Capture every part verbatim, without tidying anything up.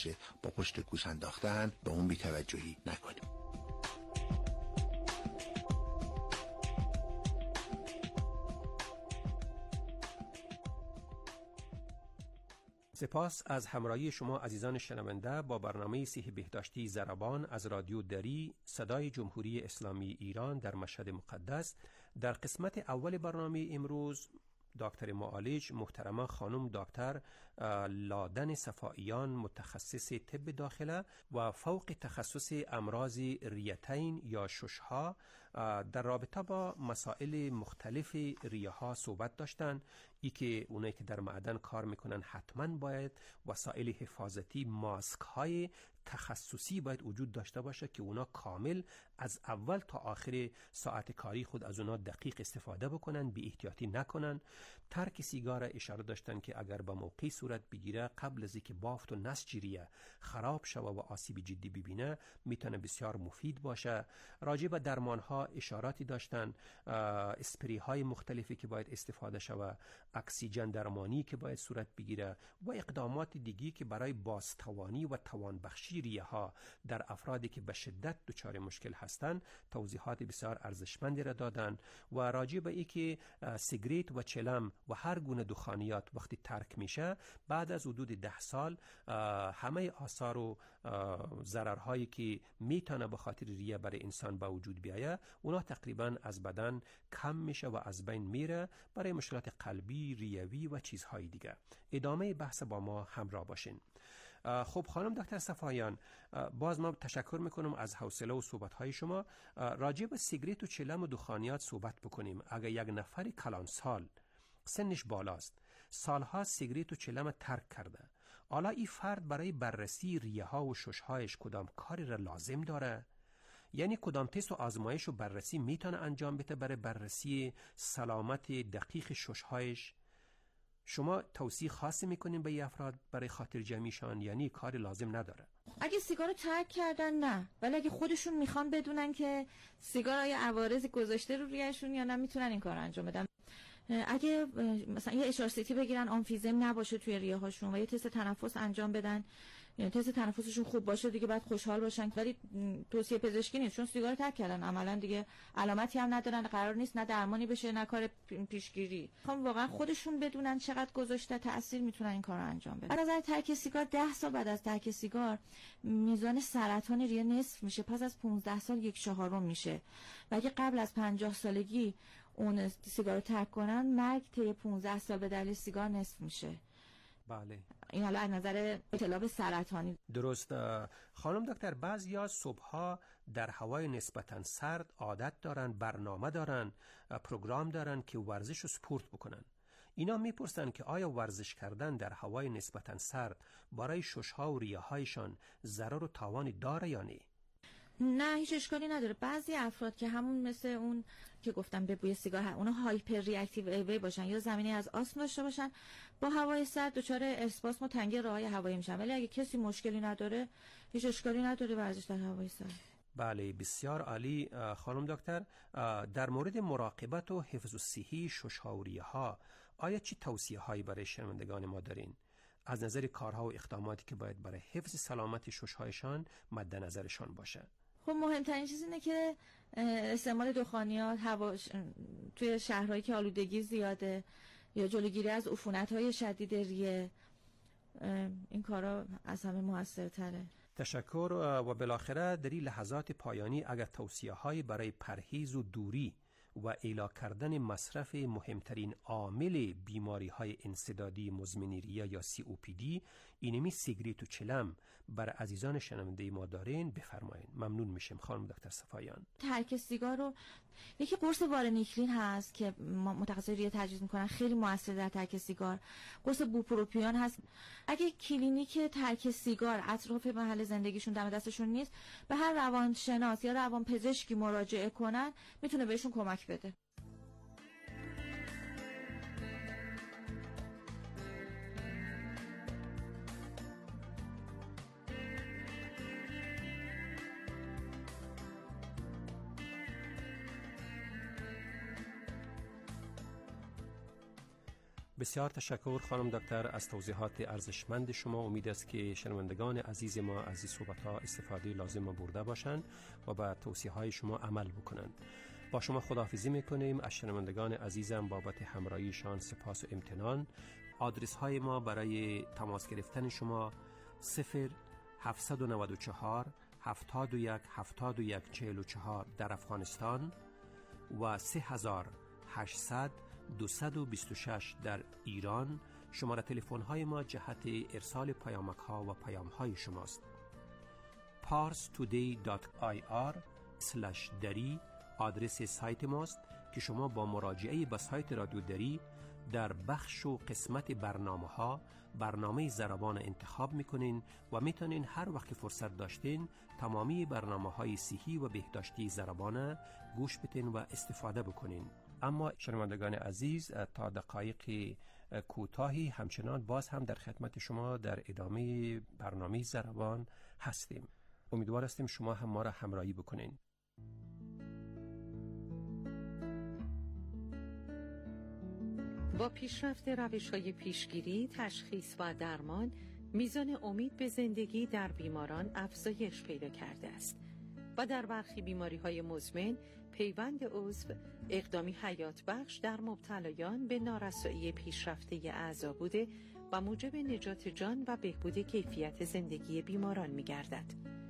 با پشت گوش انداختن به اون بی‌توجهی نکنیم. سپاس از همراهی شما عزیزان شنونده با برنامه صحی بهداشتی ضربان از رادیو دری صدای جمهوری اسلامی ایران در مشهد مقدس. در قسمت اول برنامه امروز دکتر معالج محترمه خانم دکتر لادن صفائیان متخصص طب داخله و فوق تخصص امراض ریتین یا ششها در رابطه با مسائل مختلف ریه ها صحبت داشتن. ای که اونایی که در معدن کار میکنن حتما باید وسایل حفاظتی، ماسک های تخصصی باید وجود داشته باشه که اونا کامل از اول تا آخر ساعت کاری خود از اونا دقیق استفاده بکنن، بی احتیاطی نکنن. ترک سیگار اشاره داشتن که اگر به موقع صورت بگیره قبل از اینکه بافت و نسج ریه خراب شوه و آسیب جدی ببینه میتونه بسیار مفید باشه. راجع به درمان ها اشاراتی داشتن، اسپری های مختلفی که باید استفاده شوه، اکسیژن درمانی که باید صورت بگیره و اقدامات دیگی که برای بازتوانی و توانبخشی ریه ها در افرادی که به شدت دچار مشکل هستند توضیحات بسیار ارزشمندی را دادن. و راجع به این که سیگریت و چلم و هر گونه دخانیات وقتی ترک میشه بعد از حدود ده سال همه آثار و ضررهایی که میتونه به خاطر ریه برای انسان به وجود بیایه اونا تقریبا از بدن کم میشه و از بین میره برای مشکلات قلبی، ریوی و چیزهای دیگه. ادامه بحث با ما همراه باشین. خب خانم دکتر صفایان، باز ما تشکر میکنم از حوصله و صحبت‌های شما. راجع به سیگریت و چلم و دخانیات صحبت بکنیم. اگر یک نفر کلان سال سنش بالاست، سالها سیگریت و چلم ترک کرده، حالا این فرد برای بررسی ریه ها و ششهایش کدام کاری را لازم داره؟ یعنی کدام تست و آزمایش و بررسی میتونه انجام بده برای بررسی سلامت دقیق ششهایش؟ شما توصیه خاصی میکنین به این افراد برای خاطر جمعیشان، یعنی کاری لازم نداره؟ اگه سیگار رو ترک کردن نه، ولی اگه خودشون میخوان بدونن که سیگار آیا عوارض گذاشته رو ریهشون یا نه میتونن این کار انجام بدن. اگه مثلا یه اشار سیتی بگیرن آمفیزم نباشه توی ریه هاشون و یه تست تنفس انجام بدن، یعنی تست تنفسشون خوب باشه دیگه بعد خوشحال باشن. ولی توصیه پزشکی نیست چون سیگار ترک کردن، عملا دیگه علامتی هم ندارن، قرار نیست نه درمانی بشه نه کار پیشگیری. میخوام واقعا خودشون بدونن چقدر گذاشته تاثیر میتونن این کارو انجام بدن. از نظر ترک سیگار ده سال بعد از ترک سیگار میزان سرطان ریه نصف میشه، پس از پانزده سال یک چهارم میشه. و اگه قبل از پنجاه سالگی اون سیگار رو ترک کنن مرگ طی پانزده سال به دلیل سیگار نصف میشه. بله. این حالا از نظر اطلاع سرطانی. درست. خانم دکتر، بعضیا صبحها در هوای نسبتاً سرد عادت دارن، برنامه دارن، پروگرام دارن که ورزش و سپورت بکنن. اینا میپرسن که آیا ورزش کردن در هوای نسبتاً سرد برای ششها و ریه هایشان ضرر و تاوانی داره یا نه؟ نه هیچ اشکالی نداره. بعضی افراد که همون مثل اون که گفتم به بوی سیگار اونا هایپر ریاکتیو ایوی باشن یا زمینه از آسم داشته باشن، با هوای سرد دچار اسپاسم و تنگی راههای هوایی میشن. ولی اگه کسی مشکلی نداره هیچ اشکالی نداره ورزش در هوای سرد. بله، بسیار عالی. خانم دکتر، در مورد مراقبت و حفظ صحی ششها و ریه ها آیا چی توصیه هایی برای شنوندگان ما دارین از نظر کارها و اقداماتی که باید برای حفظ سلامت ششهایشان مد نظرشان باشه؟ خب مهمترین چیز اینه که استعمال دخانیات هوا توی شهرهایی که آلودگی زیاده یا جلوگیری از عفونت‌های شدید ریه، این کارا از همه موثرتره. تشکر. و بالاخره در این لحظات پایانی اگر توصیه های برای پرهیز و دوری و ایلا کردن مصرف مهمترین عامل بیماری های انسدادی مزمن ریه یا سی او پی دی، اینمی سیگریت و چلم، بر عزیزان شنونده ما دارین بفرمایین. ممنون میشم خانم دکتر صفایان. ترک سیگار رو یکی قرص وارنیکلین هست که متخصص ریه تجویز میکنن، خیلی موثر در ترک سیگار. قرص بوپروپیون هست. اگه کلینیک ترک سیگار اطراف محل زندگیشون دم دستشون نیست، به هر روانشناس یا روانپزشکی مراجعه کنن، میتونه بهشون کمک بده. بسیار تشکر خانم دکتر از توضیحات ارزشمند شما. امید است که شنوندگان عزیز ما از این صحبت‌ها استفاده لازم برده باشند و به توصیه‌های شما عمل بکنند. با شما خداحافظی می‌کنیم. از شنوندگان عزیزم بابت همراهیشان سپاس و امتنان. آدرس های ما برای تماس گرفتن شما صفر هفت نه چهار هفتاد و یک هفتاد و یک چهل و چهار در افغانستان و سه هزار و هشتصد دویست و بیست و شش در ایران. شماره تلفن های ما جهت ارسال پیامک ها و پیام های شماست. پارس تودی دات آی آر اسلش دری آدرس سایت ماست که شما با مراجعه به سایت رادیو دری در بخش و قسمت برنامه ها برنامه زربان انتخاب میکنین و میتونین هر وقت فرصت داشتین تمامی برنامه های صحی و بهداشتی زربان گوش بدین و استفاده بکنین. اما شنوندگان عزیز، تا دقایق کوتاهی همچنان باز هم در خدمت شما در ادامه برنامه زربان هستیم. امیدوار هستیم شما هم ما را همراهی بکنین. با پیشرفت روش‌های پیشگیری، تشخیص و درمان، میزان امید به زندگی در بیماران افزایش پیدا کرده است و در برخی بیماری‌های مزمن پیوند عضو اقدامی حیات بخش در مبتلایان به نارسایی پیشرفته اعضا بوده و موجب نجات جان و بهبود کیفیت زندگی بیماران می‌گردد.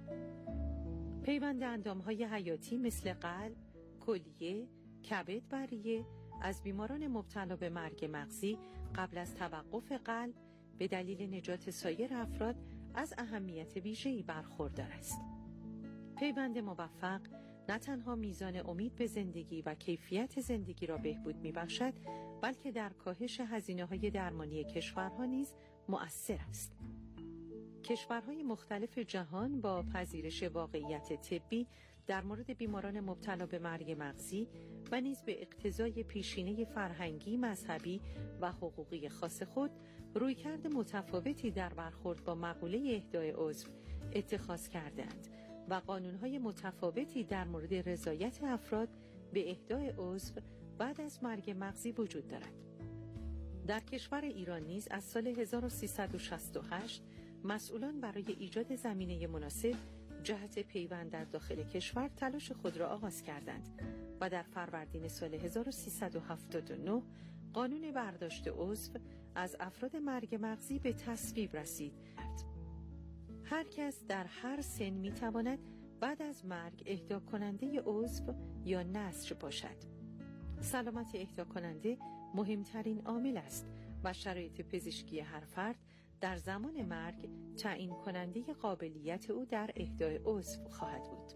پیوند اندام‌های حیاتی مثل قلب، کلیه، کبد و ریه از بیماران مبتلا به مرگ مغزی قبل از توقف قلب به دلیل نجات سایر افراد از اهمیت ویژه‌ای برخوردار است. پیوند موفق نه تنها میزان امید به زندگی و کیفیت زندگی را بهبود می‌بخشد، بلکه در کاهش هزینه‌های درمانی کشورها نیز مؤثر است. کشورهای مختلف جهان با پذیرش واقعیت طبی در مورد بیماران مبتلا به مرگ مغزی و نیز به اقتضای پیشینه فرهنگی، مذهبی و حقوقی خاص خود رویکرد متفاوتی در برخورد با مقوله اهدای عضو اتخاذ کردند و قانون‌های متفاوتی در مورد رضایت افراد به اهدای عضو بعد از مرگ مغزی وجود دارد. در کشور ایران نیز از سال هزار و سیصد و شصت و هشت مسئولان برای ایجاد زمینه مناسب جهت پیوند در داخل کشور تلاش خود را آغاز کردند و در فروردین سال هزار و سیصد و هفتاد و نه قانون برداشت عضو از افراد مرگ مغزی به تصویب رسید. هر کس در هر سن می تواند بعد از مرگ اهدا کننده عضو یا نسج باشد. سلامت اهدا کننده مهمترین عامل است و شرایط پزشکی هر فرد در زمان مرگ تعیین کننده قابلیت او در اهدای عضو خواهد بود.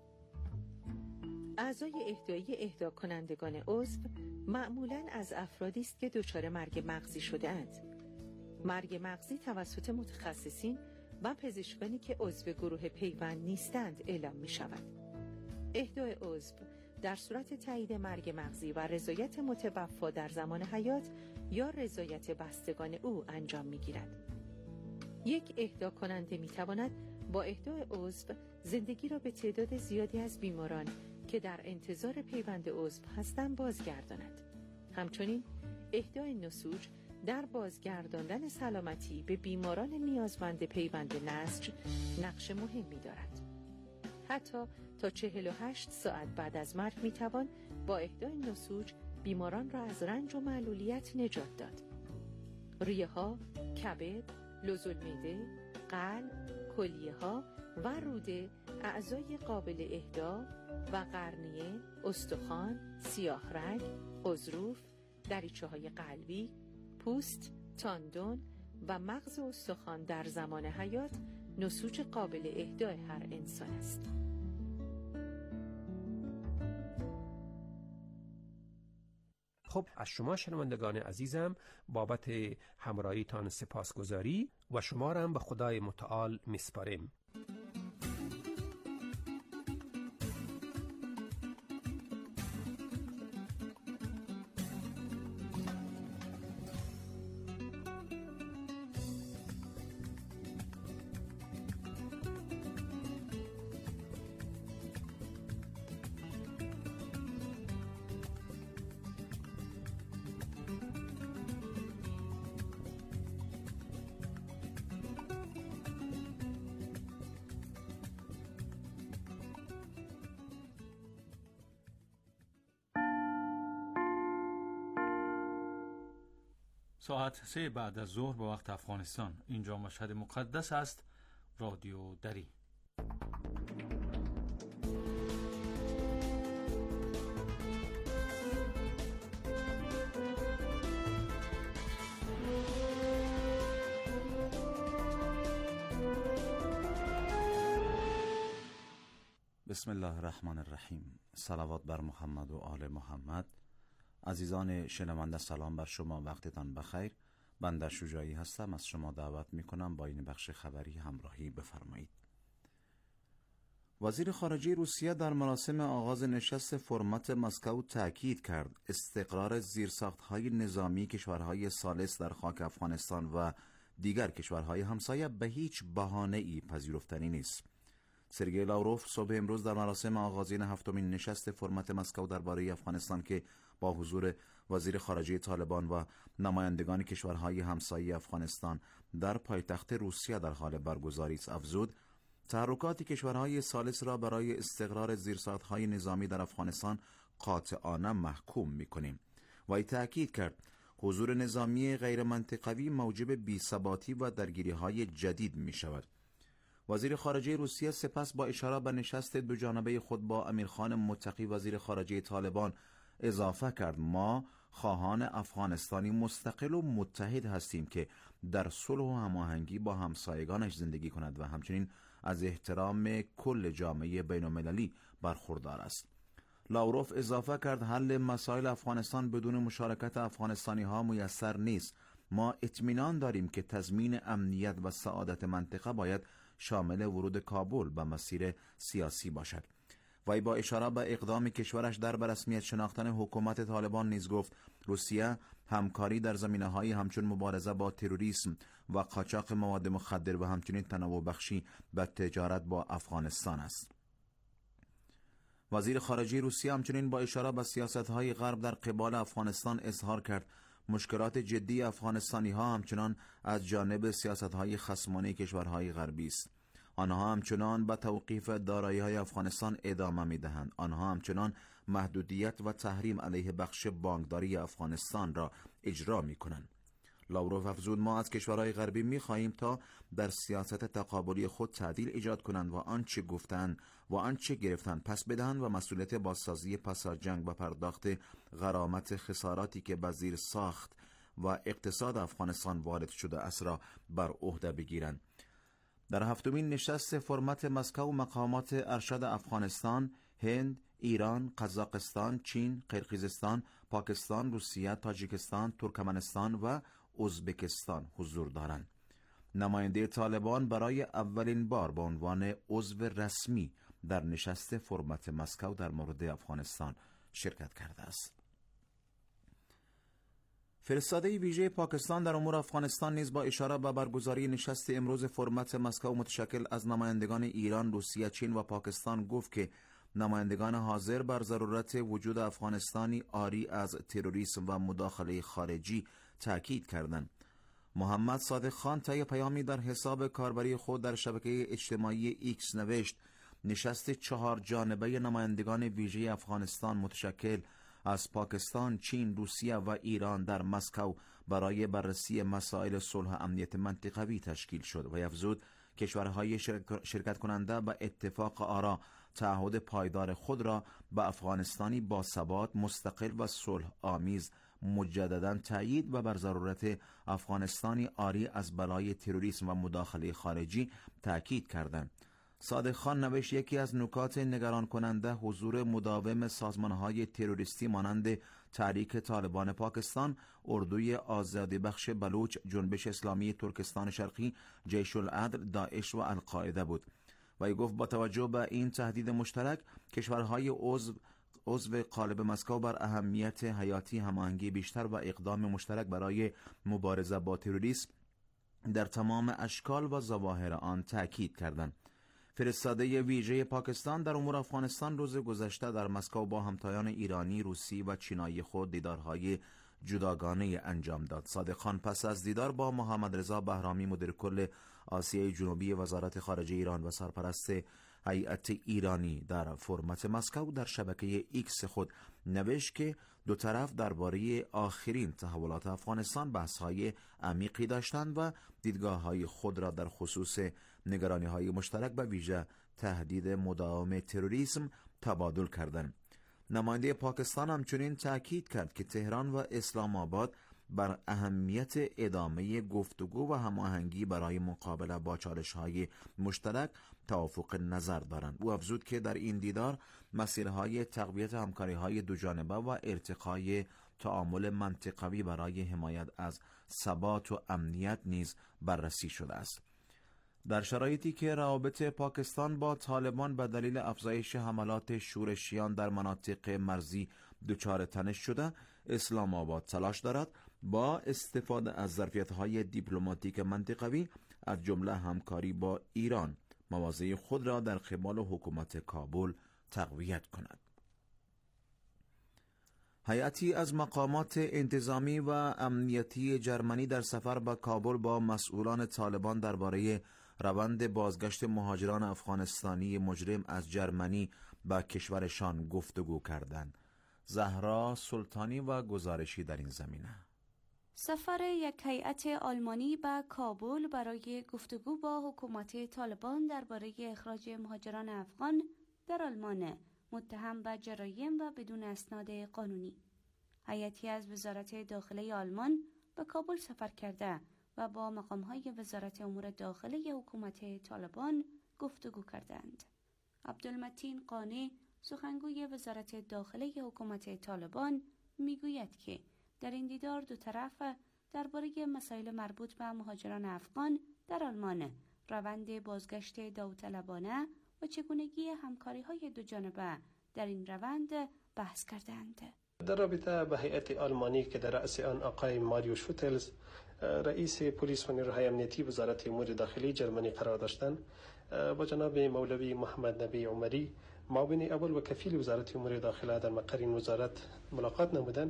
اعضای اهدایی اهدا کنندگان عضو معمولاً از افرادی است که دچار مرگ مغزی شده اند. مرگ مغزی توسط متخصصین و پزشکانی که عضو گروه پیوند نیستند اعلام می شود. اهدای عضو در صورت تایید مرگ مغزی و رضایت متوفی در زمان حیات یا رضایت بستگان او انجام می گیرد. یک اهدا کننده می تواند با اهدای عضو زندگی را به تعداد زیادی از بیماران که در انتظار پیوند عضو هستند بازگرداند. همچنین اهدای نسوج در بازگرداندن سلامتی به بیماران نیازمند پیوند نسج نقش مهمی دارد. حتی تا چهل و هشت ساعت بعد از مرگ می توان با اهدای نسوج بیماران را از رنج و معلولیت نجات داد. ریه ها، کبد، لوزالمعده، قلب، کلیه ها و روده اعضای قابل اهدا و قرنیه، استخوان، سیاه رگ، غضروف، دریچه های قلبی، پوست، تاندون و مغز استخوان در زمان حیات نسوج قابل اهدای هر انسان است. خب، از شما شنوندگان عزیزم بابت همراهیتان سپاسگزاری و شما را هم به خدای متعال میسپاریم. ساعت سه بعد از ظهر به وقت افغانستان. اینجا مشهد مقدس است. رادیو دری. بسم الله الرحمن الرحیم. صلوات بر محمد و آل محمد. عزیزان شنونده سلام بر شما، وقتتان بخیر. بنده شجاعی هستم، از شما دعوت می کنم با این بخش خبری همراهی بفرمایید. وزیر خارجه روسیه در مراسم آغاز نشست فرمت مسکو تاکید کرد استقرار زیرساخت‌های نظامی کشورهای ثالث در خاک افغانستان و دیگر کشورهای همسایه به هیچ بهانه‌ای پذیرفتنی نیست. سرگئی لاوروف صبح امروز در مراسم آغازین هفتمین نشست فرمت مسکو درباره افغانستان که با حضور وزیر خارجه طالبان و نمایندگان کشورهای همسایه افغانستان در پایتخت روسیه در حال برگزاری است افزود تحرکات کشورهای ثالث را برای استقرار زیرساخت‌های نظامی در افغانستان قاطعانه محکوم می‌کنیم و ای تأکید کرد حضور نظامی غیر منطقوی موجب بی‌ثباتی و درگیری‌های جدید می‌شود. وزیر خارجه روسیه سپس با اشاره به نشست دو جانبه خود با امیرخان متقی وزیر خارجه طالبان اضافه کرد ما خواهان افغانستانی مستقل و متحد هستیم که در صلح و هماهنگی با همسایگانش زندگی کند و همچنین از احترام کل جامعه بین‌المللی برخوردار است. لاوروف اضافه کرد حل مسائل افغانستان بدون مشارکت افغانستانی ها میسر نیست. ما اطمینان داریم که تضمین امنیت و سعادت منطقه باید شامل ورود کابل به مسیر سیاسی باشد. وی با اشاره به اقدام کشورش در به رسمیت شناختن حکومت طالبان نیز گفت روسیه همکاری در زمینه‌های همچون مبارزه با تروریسم و قاچاق مواد مخدر و همچنین تنوع بخشی به تجارت با افغانستان است. وزیر خارجه روسیه همچنین با اشاره به سیاست‌های غرب در قبال افغانستان اظهار کرد مشکلات جدی افغانستانی ها همچنان از جانب سیاست‌های خصمانه کشورهای غربی است. آنها همچنان به توقیف دارایی‌های افغانستان ادامه می‌دهند. آنها همچنان محدودیت و تحریم علیه بخش بانکداری افغانستان را اجرا می‌کنند. لاوروف افزود ما از کشورهای غربی می‌خواهیم تا در سیاست تقابلی خود تعدیل ایجاد کنند و آنچه گفتند و آنچه گرفتند پس بدهند و مسئولیت بازسازی پس از جنگ و پرداخت غرامت خساراتی که به زیر ساخت و اقتصاد افغانستان وارد شده است را بر عهده بگیرند. در هفتمین نشست فرمت مسکو مقامات ارشد افغانستان، هند، ایران، قزاقستان، چین، قرقیزستان، پاکستان، روسیه، تاجیکستان، ترکمنستان و ازبکستان حضور دارند. نماینده طالبان برای اولین بار به عنوان عضو رسمی در نشست فرمت مسکو در مورد افغانستان شرکت کرده است. فرستاده ویژه پاکستان در امور افغانستان نیز با اشاره به برگزاری نشست امروز فرمت مسکو متشکل از نمایندگان ایران، روسیه، چین و پاکستان گفت که نمایندگان حاضر بر ضرورت وجود افغانستانی عاری از تروریسم و مداخله خارجی تاکید کردند. محمد صادق خان طی پیامی در حساب کاربری خود در شبکه اجتماعی ایکس نوشت نشست چهار جانبه نمایندگان ویژه افغانستان متشکل از پاکستان، چین، روسیه و ایران در مسکو برای بررسی مسائل صلح و امنیت منطقوی تشکیل شد و افزود کشورهای شرکت کننده به اتفاق آرا تعهد پایدار خود را به افغانستانی با ثبات، مستقل و صلح آمیز مجددا تایید و بر ضرورت افغانستانی عاری از بلای تروریسم و مداخله خارجی تاکید کردند. صادق خان نوشت یکی از نکات نگران کننده حضور مداوم سازمانهای تروریستی مانند تحریک طالبان پاکستان، اردوی آزادی بخش بلوچ، جنبش اسلامی ترکستان شرقی، جیش العدل، داعش و القاعده بود. و گفت با توجه به این تهدید مشترک کشورهای عضو عضو قالب مسکو بر اهمیت حیاتی هماهنگی بیشتر و اقدام مشترک برای مبارزه با تروریسم در تمام اشکال و ظواهر آن تاکید کردند. فرستاده ویژه پاکستان در امور افغانستان روز گذشته در مسکو با همتایان ایرانی، روسی و چینایی خود دیدارهای جداگانه انجام داد. صادق خان پس از دیدار با محمد رضا بهرامی مدیر کل آسیای جنوبی وزارت خارجه ایران و سرپرست هیئت ایرانی در فرمت مسکو در شبکه ایکس خود نوشت که دو طرف درباره آخرین تحولات افغانستان بحث‌های عمیقی داشتند و دیدگاه‌های خود را در خصوص نگرانی‌های مشترک به ویژه تهدید مداوم تروریسم تبادل کردند. نماینده پاکستان همچنین تاکید کرد که تهران و اسلام آباد بر اهمیت ادامه گفتگو و هماهنگی برای مقابله با چالش‌های مشترک توافق نظر دارند. او افزود که در این دیدار مسیرهای تقویت همکاری‌های دوجانبه و ارتقای تعامل منطقوی برای حمایت از ثبات و امنیت نیز بررسی شده است. در شرایطی که روابط پاکستان با طالبان به دلیل افزایش حملات شورشیان در مناطق مرزی دچار تنش شده، اسلام آباد تلاش دارد با استفاده از ظرفیت‌های دیپلماتیک منطقوی از جمله همکاری با ایران مواضع خود را در قبال حکومت کابل تقویت کند. هیئتی از مقامات انتظامی و امنیتی جرمنی در سفر به کابل با مسئولان طالبان درباره روند بازگشت مهاجران افغانستانی مجرم از جرمنی به کشورشان گفتگو کردند. زهرا سلطانی و گزارشی در این زمینه. سفر یک هیئت آلمانی به کابل برای گفتگو با حکومت طالبان درباره اخراج مهاجران افغان در آلمان متهم به جرایم و بدون اسناد قانونی. هیئتی از وزارت داخله آلمان به کابل سفر کرده و با مقام‌های وزارت امور داخله حکومت طالبان گفتگو کردند. عبدالمتین قانی، سخنگوی وزارت داخله حکومت طالبان، میگوید که در این دیدار دو طرف درباره مسائل مربوط به مهاجران افغان در آلمان، روند بازگشت داوطلبانه و چگونگی همکاری‌های دوجانبه در این روند بحث کردند. در رابطه به هیئت آلمانی که در رأس آن آقای ماریو شوتلز رئیس پلیس و نیروهای امنیتی وزارت امور داخلی جرمنی قرار داشتند، با جناب مولوی محمد نبی عمری معاون اول و کفیل وزارت امور داخله در مقر این وزارت ملاقات نمودند.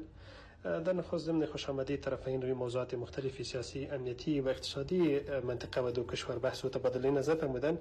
در نخست ضمن خوشامدی طرفین روی موضوعات مختلف سیاسی، امنیتی و اقتصادی منطقه و دو کشور بحث و تبادل نظر نمودند.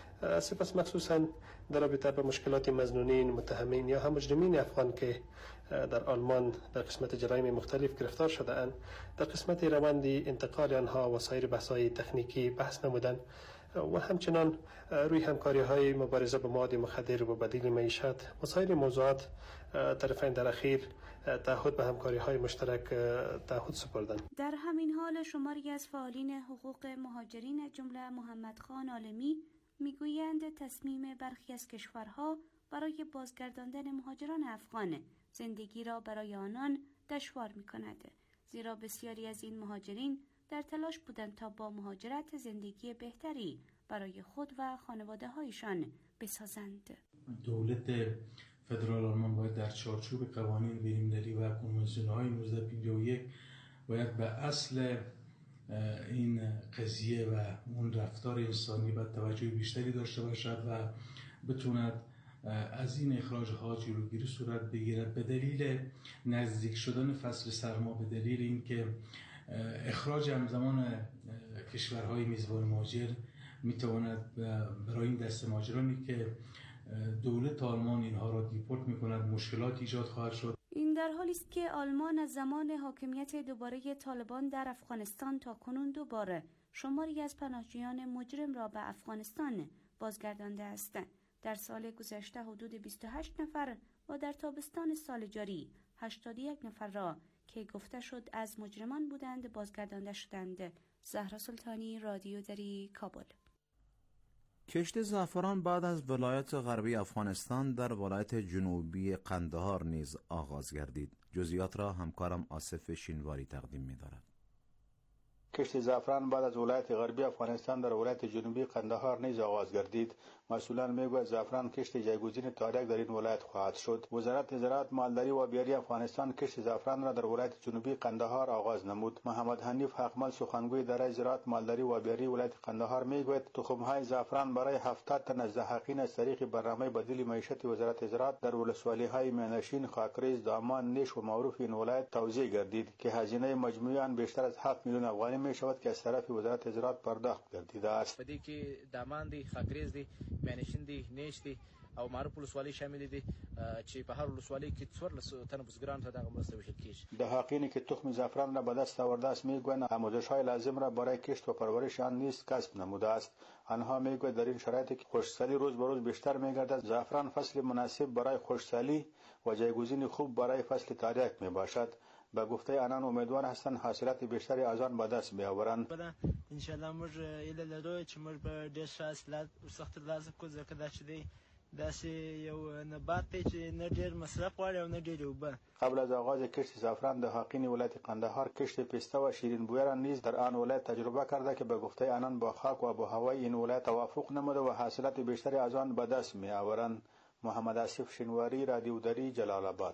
سپس مخصوصا در رابطه با مشکلات مظنونین، متهمین یا هم مجرمین افغان که در آلمان در قسمت جرایم مختلف گرفتار شده اند، در قسمت روند انتقال آنها و سایر بحث‌های تکنیکی بحث نمودند و همچنان روی همکاری‌های مبارزه با مواد مخدر و بدیل معیشت و سایر موضوعات طرفین در اخیر تعهد به همکاری‌های مشترک تعهد سپردند. در همین حال شماری از فعالین حقوق مهاجرین جمله محمد خان عالمی میگویند تصمیم برخی از کشورها برای بازگرداندن مهاجران افغان زندگی را برای آنان دشوار می‌کند، زیرا بسیاری از این مهاجرین در تلاش بودند تا با مهاجرت زندگی بهتری برای خود و خانواده‌هایشان بسازند. دولت فدرال آلمان باید در چارچوب قوانین بین‌المللی و کنوانسیون‌های نوزده پنجاه و یک باید به اصل این قضیه و اون رفتار انسانی باید توجه بیشتری داشته باشد و بتوند از این اخراج‌ها جلوگیری صورت بگیرد. به دلیل نزدیک شدن فصل سرما، به دلیل اینکه اخراج همزمان کشورهای میزبان مهاجر میتواند برای این دسته مهاجرانی که دولت آلمان اینها را دیپورت میکند مشکلات ایجاد خواهد شد. این در حالی است که آلمان از زمان حاکمیت دوباره طالبان در افغانستان تا کنون دوباره شماری از پناهجویان مجرم را به افغانستان بازگردانده است. در سال گذشته حدود بیست و هشت نفر و در تابستان سال جاری هشتاد و یک نفر را که گفته شد از مجرمان بودند بازگردانده شدند. زهرا سلطانی، رادیو دری، کابل. کشت زعفران بعد از ولایت غربی افغانستان در ولایت جنوبی قندهار نیز آغاز گردید. جزئیات را همکارم آصف شینواری تقدیم می‌دارد. کشت زعفران بعد از ولایت غربی افغانستان در ولایت جنوبی قندهار نیز آغاز گردید. مسئولان میگوید زعفران کشت جایگزین تاریک در این ولایت خواهد شد. وزارت زراعت، مالداری و آبیاری افغانستان کشت زعفران را در ولایت جنوبی قندهار آغاز نمود. محمد حنیف حقمل، سخنگوی اداره زراعت، مالداری و آبیاری ولایت قندهار میگوید تخم‌های زعفران برای هفتاد تن از دهقین از طریق برنامه بدیل معیشت وزارت زراعت در ولسوالی‌های مینشین، خاکریز، دامان، نیش و معروف این ولایت توزیع گردید که هزینه مجموعی آن بیشتر از هفت میلیون افغانی می شود که از طرف وزارت زراعت پرداخت گردیده است. بدی که دامان دی، خاکریز دی، مینشین دی، نیش دی او معروف ولسوالی شامل دي چې په هر ولسوالۍ کې څوارلس تنه بزګران ته دغه مرسته ویشل کیږي. دهقینی که تخم زعفران را به دست آورده است میگویند آموزش‌های لازم را برای کشت و پرورش آن نیز کسب نموده است. آنها میگویند در این شرایطی که خشکسالی روز به روز بیشتر میگردد، زعفران فصل مناسب برای خشکسالی و جایگزین خوب برای فصل تاریک میباشد. به گفته آنان امیدوار هستند حاصلات بیشتری از آن به دست بیاورند. ان شاء الله موږ ایله لرو چې موږ به ډېر ښه حاصلات ورڅخه ترلاسه کړو، ځکه دا چې دی داسې یو نبات دی چې نه ډېر مصرف غواړي او نه ډېرې اوبه. قبل از آغاز کشت زعفران، دهقین ولایت قندهار کشت پسته و شیرین بویه را نیز در آن ولایت تجربه کرده که به گفته آنان با خاک و آب و هوای این ولایت توافق نموده و حاصلات بیشتری از آن به دست می آورند. محمد آصف شنواری، رادیو دری، جلال آباد.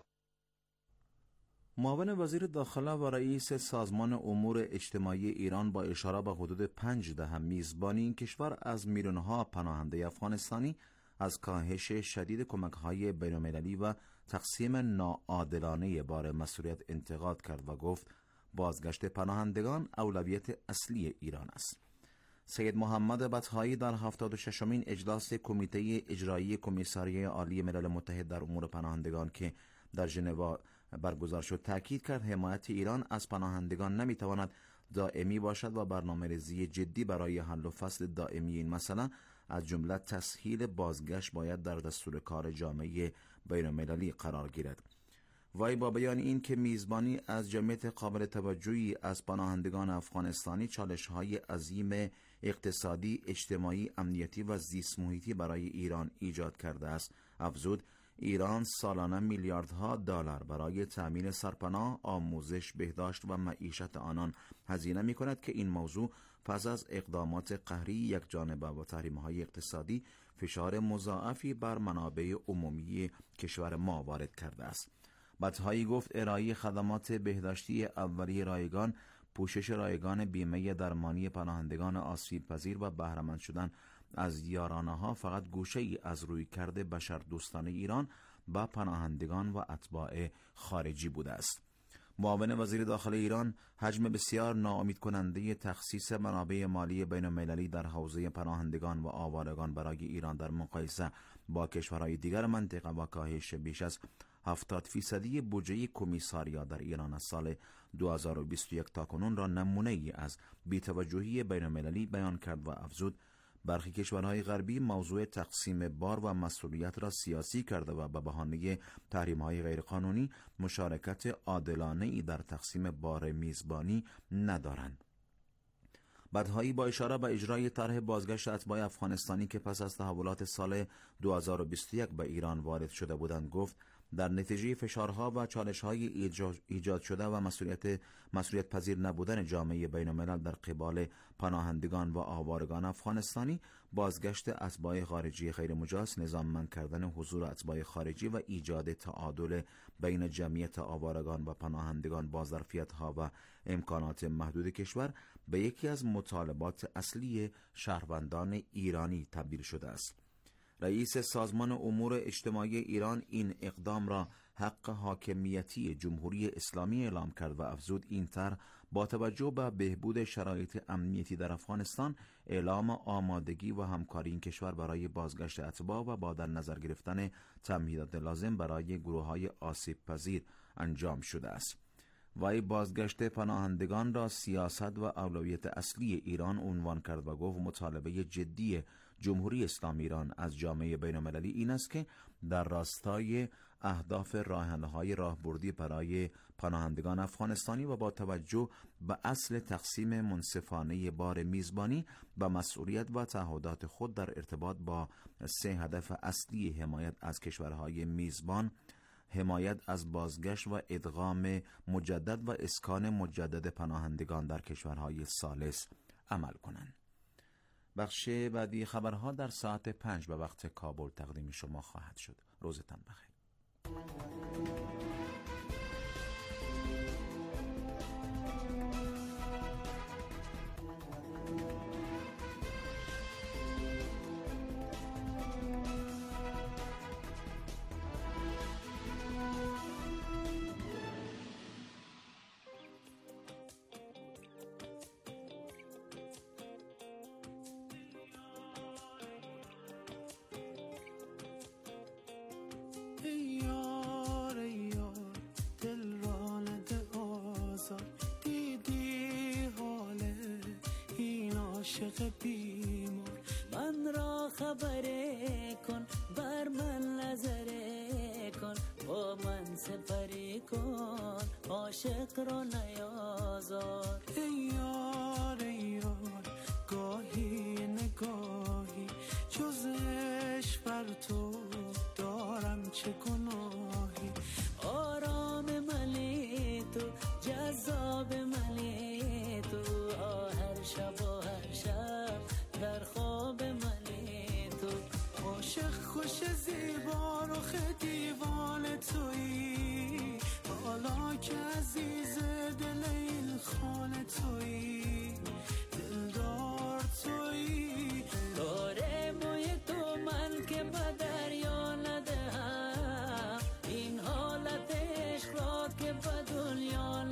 معاون وزیر داخله و رئیس سازمان امور اجتماعی ایران با اشاره به حدود پنج دهه میزبانی این کشور از میلیون‌ها پناهنده افغانستانی از کاهش شدید کمک‌های بین‌المللی و تقسیم ناعادلانه بار مسئولیت انتقاد کرد و گفت بازگشت پناهندگان اولویت اصلی ایران است. سید محمد بطحایی در هفتاد و ششمین اجلاس کمیته اجرایی کمیساریه عالی ملل متحد در امور پناهندگان که در ژنو برگزار شد تاکید کرد حمایت ایران از پناهندگان نمیتواند دائمی باشد و برنامه‌ریزی جدی برای حل و فصل دائمی این مسئله از جمله تسهیل بازگشت باید در دستور کار جامعه بین‌المللی قرار گیرد. وی با بیان این که میزبانی از جمعیت قابل توجهی از پناهندگان افغانستانی چالش‌های عظیم اقتصادی، اجتماعی، امنیتی و زیست محیطی برای ایران ایجاد کرده است، افزود ایران سالانه میلیاردها دلار برای تأمین سرپناه، آموزش، بهداشت و معیشت آنان هزینه می کند که این موضوع پس از اقدامات قهری یک جانبه و تحریم‌های اقتصادی فشار مضاعفی بر منابع عمومی کشور ما وارد کرده است. بطحایی گفت ارائه خدمات بهداشتی اولیه رایگان، پوشش رایگان بیمه درمانی پناهندگان آسیب پذیر و بهره‌مند شدن از یارانه‌ها فقط گوشه‌ای از رویکرد بشردوستانه ایران با پناهندگان و اتباع خارجی بوده است. معاون وزیر داخله ایران حجم بسیار ناامید کننده تخصیص منابع مالی بین‌المللی در حوزه پناهندگان و آوارگان برای ایران در مقایسه با کشورهای دیگر منطقه و کاهش بیش از هفتاد فیصدی بودجه کمیساریا در ایران از سال دو هزار و بیست و یک تا کنون را نمونه ای از بی‌توجهی بین‌المللی بیان کرد و افزود برخی کشورهای غربی موضوع تقسیم بار و مسئولیت را سیاسی کرده و به بهانه تحریم‌های غیرقانونی مشارکت عادلانه‌ای در تقسیم بار میزبانی ندارند. بطحایی با اشاره به اجرای طرح بازگشت اتباع افغانستانی که پس از تحولات سال دو هزار و بیست و یک به ایران وارد شده بودند گفت در نتیجه فشارها و چالش‌های ایجاد شده و مسئولیت مسئولیت پذیر نبودن جامعه بین‌الملل در قبال پناهندگان و آوارگان افغانستانی، بازگشت اتباع خارجی غیر مجاز، نظاممند کردن حضور اتباع خارجی و ایجاد تعادل بین جمعیت آوارگان و پناهندگان با ظرفیت‌ها و امکانات محدود کشور به یکی از مطالبات اصلی شهروندان ایرانی تبدیل شده است. رئیس سازمان امور اجتماعی ایران این اقدام را حق حاکمیتی جمهوری اسلامی اعلام کرد و افزود این طرح با توجه به بهبود شرایط امنیتی در افغانستان اعلام آمادگی و همکاری این کشور برای بازگشت اتباع و با در نظر گرفتن تمهیدات لازم برای گروه‌های آسیب پذیر انجام شده است. وی بازگشت پناهندگان را سیاست و اولویت اصلی ایران عنوان کرد و گفت مطالبه جدی جمهوری اسلامی ایران از جامعه بین‌المللی این است که در راستای اهداف راهحل‌های راهبردی برای پناهندگان افغانستانی و با توجه به اصل تقسیم منصفانه بار میزبانی و مسئولیت و تعهدات خود در ارتباط با سه هدف اصلی حمایت از کشورهای میزبان، حمایت از بازگشت و ادغام مجدد و اسکان مجدد پناهندگان در کشورهای ثالث عمل کنند. بخش بعدی خبرها در ساعت پنج به وقت کابل تقدیم شما خواهد شد. روزتان بخیر. بیمار من را خبره کن، بر من نظره کن، با من سفری کن، عاشق را نیازار. ای یار ای یار گاهی نگاهی جزش بر تو دارم چه گناهی. آرام منی تو، جذاب منی تو، هر شب و هر شب در خواب منی تو. عاشق خوش زیبا رخ دیوان تویی، حالا که عزیز دل این خانه تویی، دلدار تویی. داره موی تو من که به دریا ندهم، این حالت عشق را که به دنیا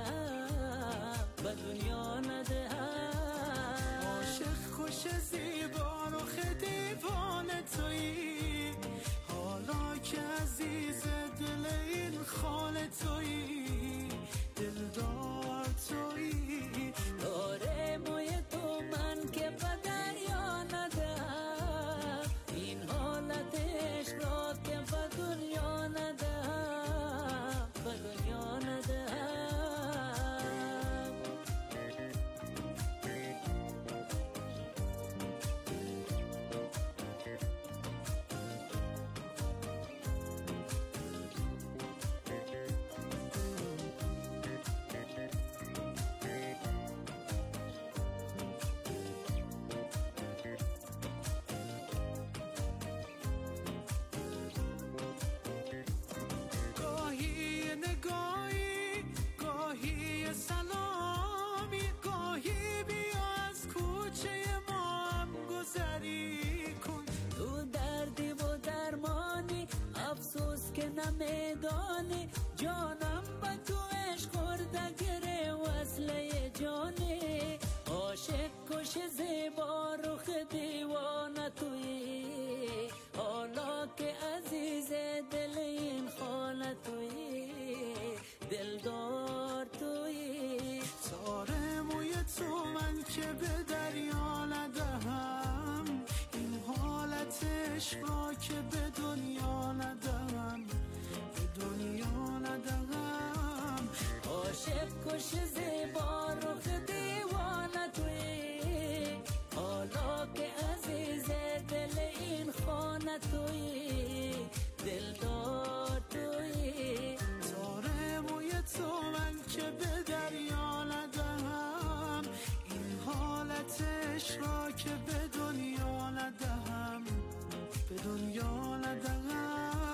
ندهم، به دنیا ندهم. عاشق خوش زیبا رخ دیوان تویی، حالا که عزیز دل این خانه تویی، دلدار تویی. داره موی تو من که به دریا ندهم، این حالت عشق را که به دنیا ندهم، به دنیا ندهم. گاهی نگاهی، گاهی سلامی، گاهی بیا از کوچه ما هم گذری کن. تو دردی و درمانی، افسوس که نمیدانی، جانم با تو عشق خورده گره وصله جانی. عاشق کش زیبا رخ دیوانه تویی، حالا که عزیز دل این خانه تویی، دلدار تویی. تاره موی تو من که به دریا ندهم، این حالت عشق را که به دنیا ندهم، به دنیا ندهم. عاشق کش زیبا رخ دیوانه تویی، حالا که عزیز دل این خانه تویی، دلدار تویی. تاره موی تو من که به دریا ندهم، این حالت عشق را که به دنیا ندهم، به دنیا ندهم.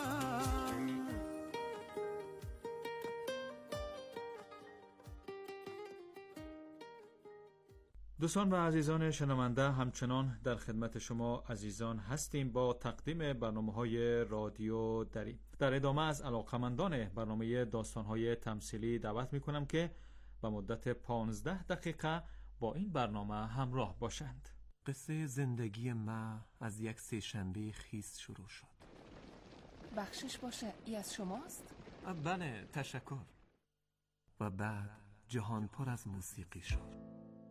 دوستان و عزیزان شنونده، همچنان در خدمت شما عزیزان هستیم با تقدیم برنامه‌های رادیو دری. در ادامه از علاقمندان برنامه داستان‌های تمثیلی دعوت می‌کنم که به مدت پانزده دقیقه با این برنامه همراه باشند. قصه زندگی ما از یک سه‌شنبه خیس شروع شد. بخشش باشه، ای از شماست؟ بله، تشکر. و بعد جهان پر از موسیقی شد.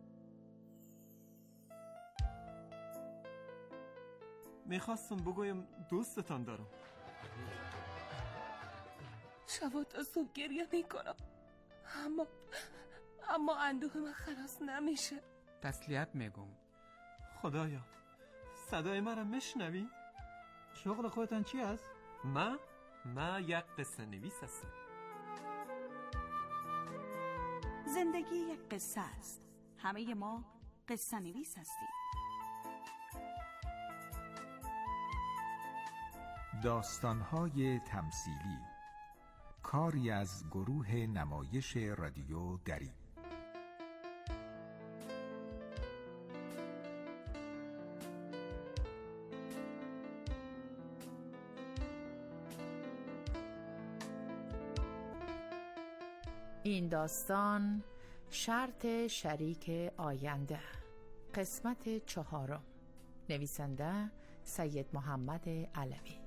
میخواستم بگویم دوستتان دارم. شب تا صبح گریه میکنم، اما اما اندوه من خلاص نمیشه. تسلیت میگم. خدایا، صدای مرا میشنوی؟ شغل خودتان چی است؟ من؟ ما یک قصه نویس هستم. زندگی یک قصه است. همه ما قصه نویس هستیم. داستان‌های تمثیلی، کاری از گروه نمایش رادیو دری. این داستان شرط شریک آینده، قسمت چهارم. نویسنده سید محمد علوی.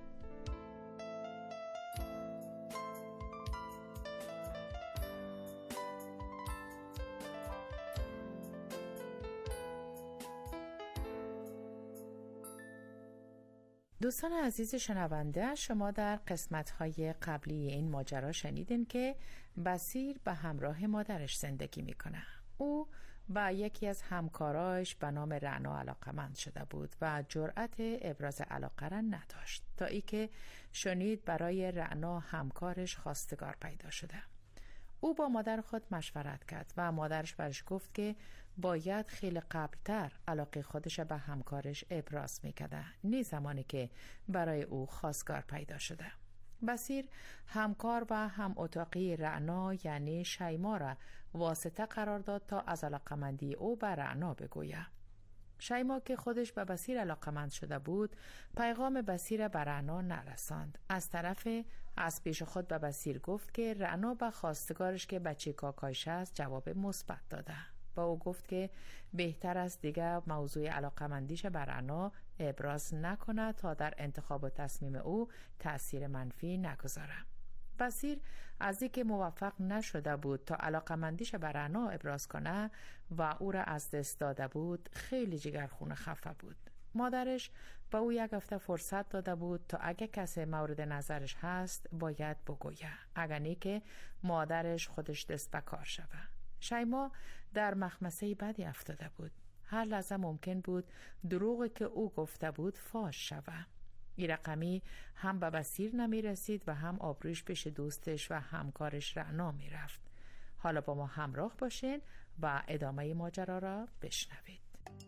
دوستان عزیز شنونده، شما در قسمت‌های قبلی این ماجرا شنیدین که بصیر به همراه مادرش زندگی میکنه. او با یکی از همکاراش به نام رعنا علاقمند شده بود و جرأت ابراز علاقه را نداشت تا ای که شنید برای رعنا همکارش خواستگار پیدا شده. او با مادر خود مشورت کرد و مادرش برش گفت که باید خیلی قبلتر علاقه خودش به همکارش ابراز میکرده، نه زمانی که برای او خواستگار پیدا شده. بصیر همکار و هم اتاقی رعنا یعنی شیما را واسطه قرار داد تا از علاقمندی او به رعنا بگوید. شیما که خودش به بصیر علاقمند شده بود، پیغام بصیر به رعنا نرساند. از طرف از پیش خود به بصیر گفت که رعنا به خواستگارش که بچه کاکایش است جواب مثبت داده. با او گفت که بهتر است دیگر موضوع علاقمندیش به رعنا ابراز نکنه تا در انتخاب و تصمیم او تأثیر منفی نگذاره. بصیر از اینکه موفق نشده بود تا علاقمندیش به رعنا ابراز کنه و او را از دست داده بود، خیلی جگرخونه خفه بود. مادرش به او یک هفته فرصت داده بود تا اگه کسی مورد نظرش هست باید بگویه، اگر نه که مادرش خودش دست به کار شوه. شیما در مخمسه بدی افتاده بود. هر لحظه ممکن بود دروغی که او گفته بود فاش شوه. این رقمی هم به بصیر نمی رسید و هم آبروش پیش دوستش و همکارش رعنا می رفت. حالا با ما همراه باشین و ادامه ماجرا را بشنوید.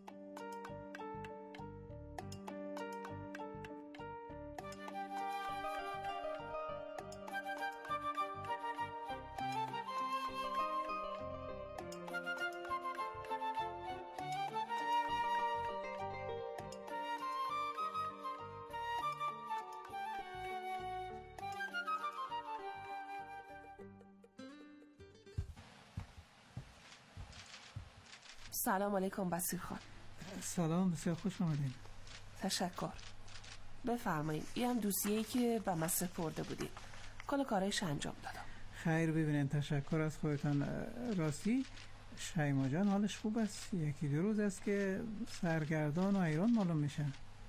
سلام علیکم بصیر خان. سلام، بسیار خوش آمدین. تشکر. بفرمایید. این هم دوسیه‌ای که به من سپرده بودید. کل کارایش انجام دادم. خیر، ببینین، تشکر از خودتان. راستی شیما جان حالش خوب است؟ یکی دو روز است که سرگردان و حیران معلوم میشه.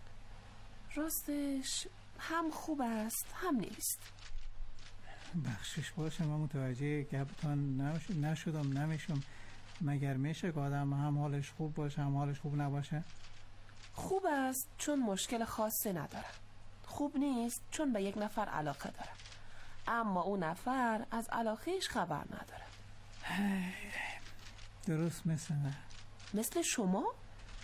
راستش هم خوب است هم نیست. بخشش باشه، من متوجه گپتان نشدم نمیشم. مگر میشه که آدم هم حالش خوب باشه هم حالش خوب نباشه؟ خوب است چون مشکل خاصی نداره. خوب نیست چون به یک نفر علاقه داره، اما اون نفر از علاقهش خبر نداره. درست مثل نه. مثل شما؟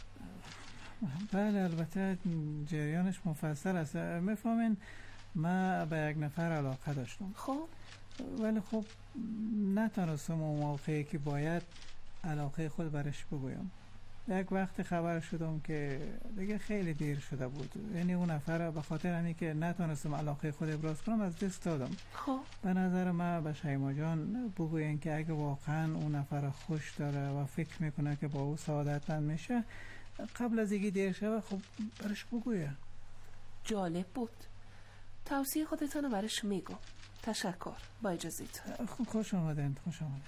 بله، البته جریانش مفصل است. میفهمین من به یک نفر علاقه داشتم. خب ولی خب نتونستم اون موقعی که باید علاقه خود برش بگویم. یک وقت خبر شدم که دیگه خیلی دیر شده بود. یعنی اون نفر به خاطر همین که نتونستم علاقه خود ابراز کنم از دست دادم. خب به نظر من به شیما جان بگوین که اگه واقعا اون نفر خوش داره و فکر میکنه که با او سعادتمند میشه، قبل از اینکه دیر شده خب برش بگویه. جالب بود. توصیه خودتان رو برش میگم. تشکر. با اجازهت. خوش آمدین. خوش آمدین.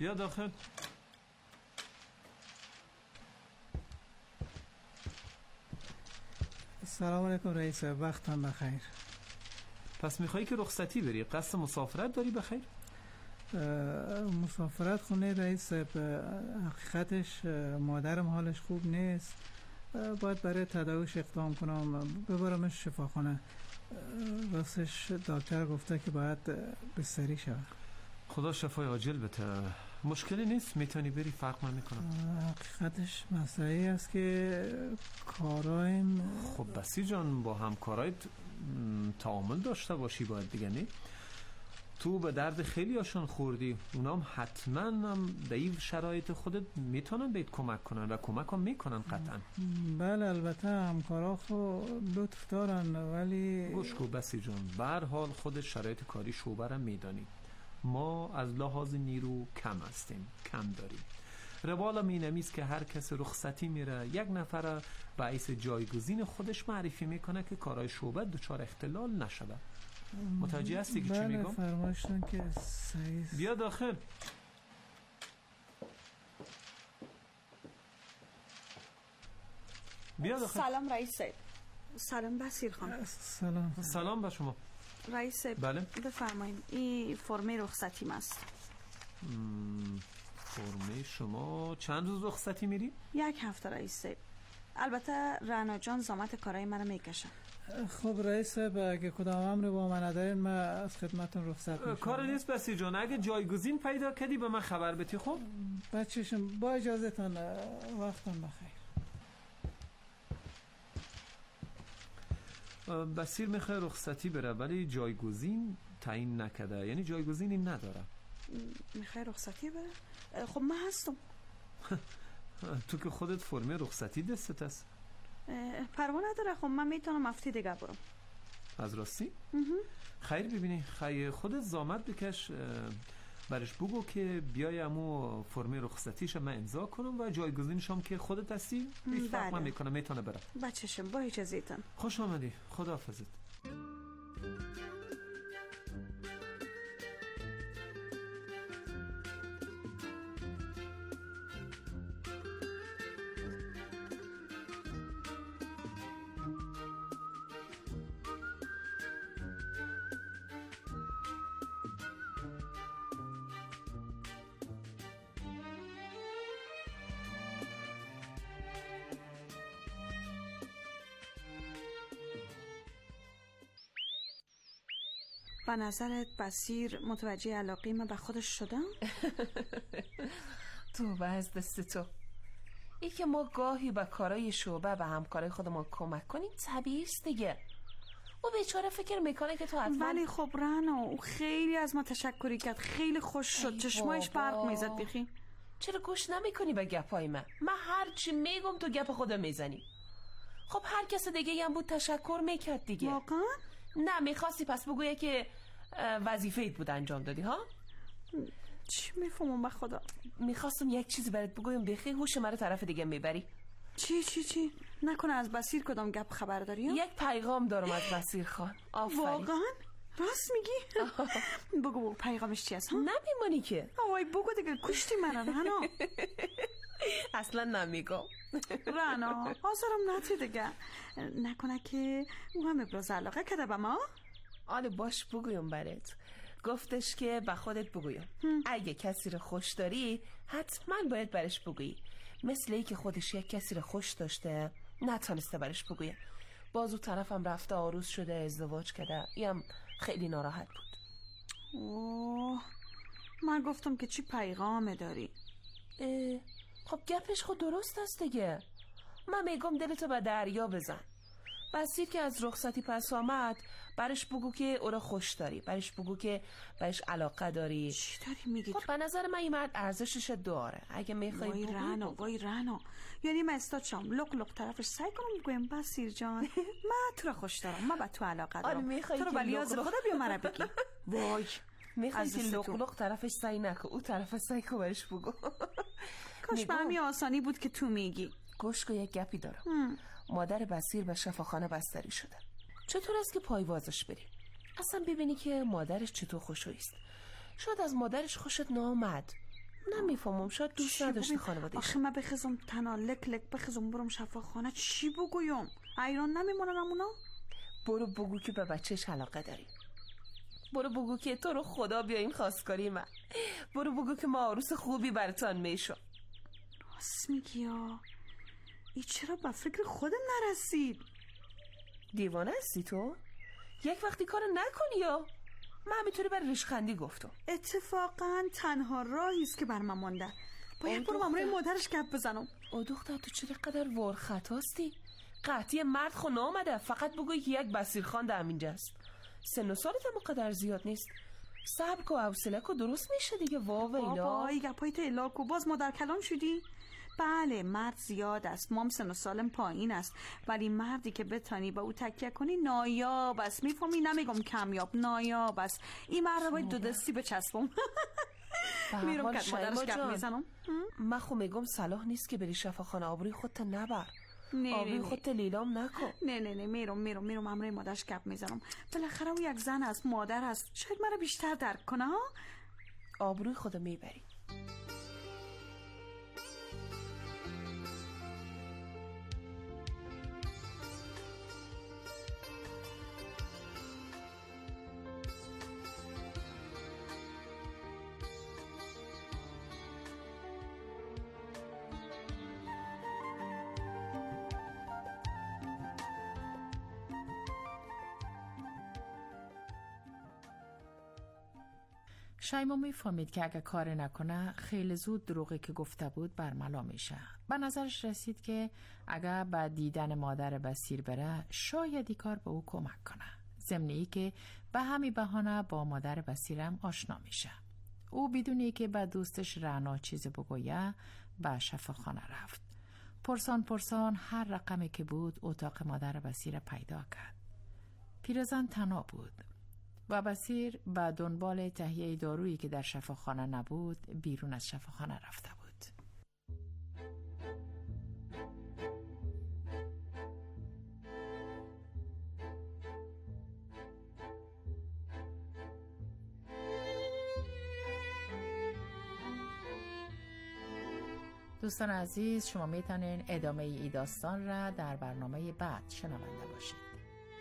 بیا داخل. سلام علیکم رئیس، وقتم بخیر. پس میخوایی که رخصتی بری؟ قصد مسافرت داری بخیر؟ مسافرت خونه رئیس، حقیقتش مادرم حالش خوب نیست، باید برای تداویش اقدام کنم، ببرمش شفاخانه. راستش دکتر گفته که باید بستری شود. خدا شفای عاجل بده. مشکلی نیست، میتونی بری، فرق من میکنم. حقیقتش مسئله است که کارایم. خب بسی جان، با همکارایت تعامل داشته باشی باید دیگه، نه؟ تو به درد خیلی هاشون خوردی، اونام حتما هم در این شرایط خودت میتونن بهت کمک کنن و کمک هم میکنن قطعا. بله البته همکارا خو لطف دارن، ولی گوش کو بسی جان، به هر حال خود شرایط کاری شعبه را میدانی. ما از لحاظ نیرو کم هستیم، کم داریم. روال مینمیست که هر کس رخصتی میره یک نفر باعث جایگزین خودش معرفی میکنه که کارهای شعبه دچار اختلال نشده. متوجه هستی که چی میگم؟ بله فرمایشتون که صحیح. بیا داخل. بیا داخل. سلام رئیس. سلام بصیر خان. سلام. سلام به شما رئیس. بله بفرمایید، این فرمه رخصتیم است. فرمه شما چند روز رخصتی میری؟ یک هفته رئیس. البته رعنا جان زامت کارای منو میکشن. خب رئیس، اگه کدام امر با من ندارین من از خدمتون رخصت میشم. کار نیست بسی جان، اگه جایگزین پیدا کردی به من خبر بدی. خب بچه‌شم با اجازهتون، وقتم بخیر. بصیر میخواد رخصتی بره ولی جایگزین تعیین نکرده، یعنی جایگزینی نداره. میخوای رخصتی بره؟ خب من هستم. تو که خودت فرمه رخصتی دستت است. پروا نداره، خب من میتونم هفته دیگه برم. از راستی؟ خیر ببینی، خیر خودت زامت بکش، برش بگو که بیای امو فرمه رخصتیش من امضا کنم و جایگزینش هم که خودت هستی هیچ فرق من میکنم، میتونه برم. بچه‌شم با اجازهتون. خوش آمدی، خداحافظت. به نظرت بصیر متوجه علاقه من به خودش شدم؟ تو باز دست تو ای که ما گاهی به کارای شعبه به همکارای خودمون کمک کنیم طبیعی است دیگه. او بیچاره فکر میکنه که تو حتما. ولی خب رنا، او خیلی از ما تشکری کرد، خیلی خوش شد، چشمایش برق میزد. بخی چرا گوش نمیکنی به گپای من؟ من هر چی میگم تو گپ خودم میزنی. خب هر کس دیگه هم بود تشکر میکرد دیگه. واقعا؟ نه میخواستی پس بگویه که وظیفه ایت بود انجام دادی ها؟ چی میفهمم به خدا؟ میخواستم یک چیزی برات بگویم بخی هوش مرا طرف دیگه میبری. چی چی چی؟ نکنه از بصیر کدام گپ خبر داری؟ یک پیغام دارم از بصیر خان. آفرین. واقعا؟ راست میگی؟ بگو بگو پیغامش چی است؟ نمیمانی که. آوای بگو دیگه، کشتی من رنا. اصلا نمیگم. رنا آزارم نتی دیگه، نکنه که او هم ابراز علاقه کرده به ما؟ آله باش بگویم برات. گفتش که به خودت بگویم اگه کسی رو خوش داری حتما باید برش بگویی، مثل ای که خودش یک کسی رو خوش داشته نتونسته برش بگویه، بازو طرفم رفته عروس شده ازدواج کرده، یم خیلی ناراحت بود. اوه من گفتم که چی پیغام داری؟ خب گپش خود درست است دیگه. من میگم دلتو به دریا بزن. بصیر که از رخصتی پس آمد برش بگو که او را خوش داری، برش بگو که برش علاقه داری. چی داری میگی؟ خب به نظر من این مرد ارزشش داره. اگه میخوای وای رنا وای رنا، یعنی من استاد شام لق لق طرفش سعی کنم بگویم بصیر جان من تو را خوش دارم، من به تو علاقه دارم، تو رو بلیاز خدا بیا مرا بگی. وای میخوای که لق لق طرفش سعی نکن، او طرف سعی کن برش بگو. کاش به همین آسانی بود که تو میگی. گوش کن یک گپی دارم. هم. مادر بصیر به شفاخانه بستری شده. چطور است که پایوازش بری؟ اصلا ببینی که مادرش چطور خوشویی است. شاید از مادرش خوشت نامد، نمیفهمم، شاید دوست نداشته خانواده‌اش. آخه من بخزم تنها لک لک بخزم برم شفاخانه چی بگویم؟ ایران نمیمونم امونا؟ برو بگو که به بچهش علاقه داری. برو بگو که تو رو خدا بیا این خواستگاری من. برو بگو که ما عروس خوبی براتون میشم. راست میگی یا؟ ای چرا به فکر خودم نرسید؟ دیوانه هستی تو؟ یک وقتی کار نکنی یا؟ من همینطوری بر ریشخندی گفتم. اتفاقا تنها راهی است که بر من مانده. باید برم امروی مادرش گپ بزنم. او دختر تو چرا قدر ور خطاستی؟ قطعی مرد خو نامده، فقط بگوی که یک بصیرخان در اینجاست. سن و سالت هم قدر زیاد نیست. صبر کو، حوصله کو، درست میشه دیگه. وا ویلا بابا ای گپای تو الا کو، باز مادر کلام شدی؟ بله مرد زیاد است، مام سن و سالم پایین است، ولی مردی که بتانی با او تکیه کنی نایاب است. میفهمی؟ نمیگم کمیاب، نایاب است. این مرد باید دو دستی بچسبم. میرم که مادرش گپ میزنم. من خو میگم صلاح نیست که بری شفاخانه، آبروی خودت نبر. آبروی خودت لیلام نکن. نه نه نه میرم میرم میرم امروی مادرش گپ میزنم. بالاخره او یک زن است، مادر است، شاید مرا بیشتر درک کنه. ها آبروی خودت میبری. شایما میفهمید که اگه کار نکنه خیلی زود دروغی که گفته بود برملا میشه. به نظرش رسید که اگه با دیدن مادر بصیر بره شاید این کار به او کمک کنه. ضمنی که به همین بهانه با مادر بصیرم آشنا میشه. او بدونی که به دوستش رعنا چیز بگویه به شفاخانه رفت. پرسان پرسان هر رقمی که بود اتاق مادر بصیر پیدا کرد. پیرزن تنها بود و بصیر به دنبال تهیه دارویی که در شفاخانه نبود بیرون از شفاخانه رفته بود. دوستان عزیز، شما میتونین ادامه ای داستان را در برنامه بعد شنونده باشید.